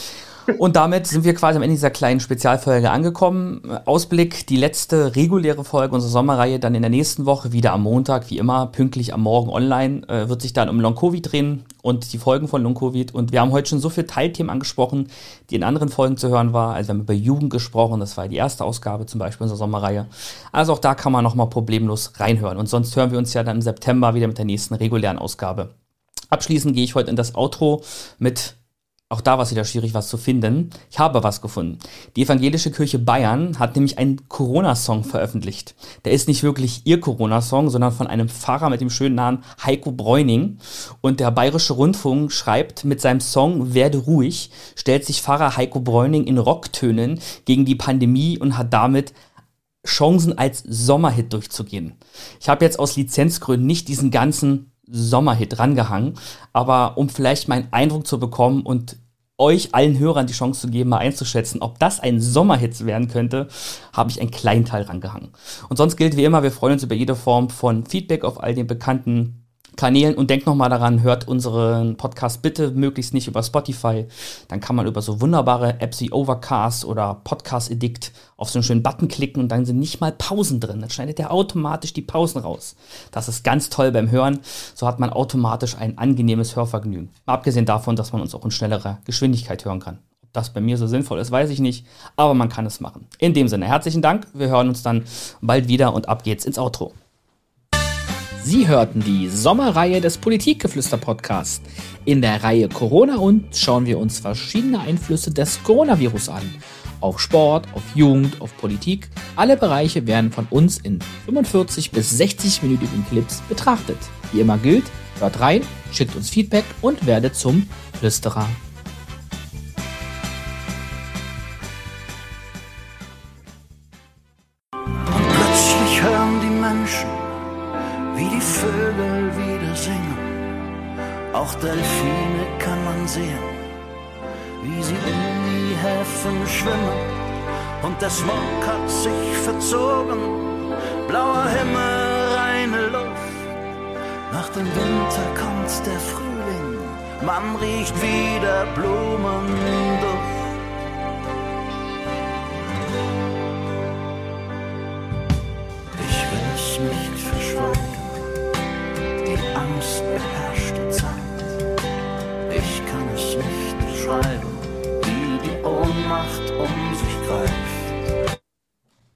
Und damit sind wir quasi am Ende dieser kleinen Spezialfolge angekommen. Ausblick, die letzte reguläre Folge unserer Sommerreihe dann in der nächsten Woche, wieder am Montag, wie immer, pünktlich am Morgen online, wird sich dann um Long-Covid drehen und die Folgen von Long-Covid. Und wir haben heute schon so viele Teilthemen angesprochen, die in anderen Folgen zu hören waren. Also wir haben über Jugend gesprochen, das war die erste Ausgabe zum Beispiel unserer Sommerreihe. Also auch da kann man nochmal problemlos reinhören. Und sonst hören wir uns ja dann im September wieder mit der nächsten regulären Ausgabe. Abschließend gehe ich heute in das Outro mit... Auch da war es wieder schwierig, was zu finden. Ich habe was gefunden. Die Evangelische Kirche Bayern hat nämlich einen Corona-Song veröffentlicht. Der ist nicht wirklich ihr Corona-Song, sondern von einem Pfarrer mit dem schönen Namen Heiko Bräuning. Und der Bayerische Rundfunk schreibt, mit seinem Song Werde ruhig stellt sich Pfarrer Heiko Bräuning in Rocktönen gegen die Pandemie und hat damit Chancen als Sommerhit durchzugehen. Ich habe jetzt aus Lizenzgründen nicht diesen ganzen Sommerhit rangehangen, aber um vielleicht mal einen Eindruck zu bekommen und euch allen Hörern die Chance zu geben, mal einzuschätzen, ob das ein Sommerhit werden könnte, habe ich einen kleinen Teil rangehangen. Und sonst gilt wie immer, wir freuen uns über jede Form von Feedback auf all den bekannten Kanälen und denkt nochmal daran, hört unseren Podcast bitte möglichst nicht über Spotify. Dann kann man über so wunderbare Apps wie Overcast oder Podcast Addict auf so einen schönen Button klicken und dann sind nicht mal Pausen drin. Dann schneidet der automatisch die Pausen raus. Das ist ganz toll beim Hören. So hat man automatisch ein angenehmes Hörvergnügen. Mal abgesehen davon, dass man uns auch in schnellerer Geschwindigkeit hören kann. Ob das bei mir so sinnvoll ist, weiß ich nicht, aber man kann es machen. In dem Sinne, herzlichen Dank. Wir hören uns dann bald wieder und ab geht's ins Outro. Sie hörten die Sommerreihe des Politikgeflüster-Podcasts. In der Reihe Corona und schauen wir uns verschiedene Einflüsse des Coronavirus an. Auf Sport, auf Jugend, auf Politik. Alle Bereiche werden von uns in 45 bis 60-minütigen Clips betrachtet. Wie immer gilt, hört rein, schickt uns Feedback und werdet zum Flüsterer. Und plötzlich hören die Menschen, wie die Vögel wieder singen. Auch Delfine kann man sehen, wie sie in die Häfen schwimmen. Und der Smog hat sich verzogen, blauer Himmel, reine Luft. Nach dem Winter kommt der Frühling, man riecht wieder Blumenduft. Ich will es nicht verschweigen, die Angst beherrscht die Zeit. Ich kann es nicht beschreiben, wie die Ohnmacht um sich greift.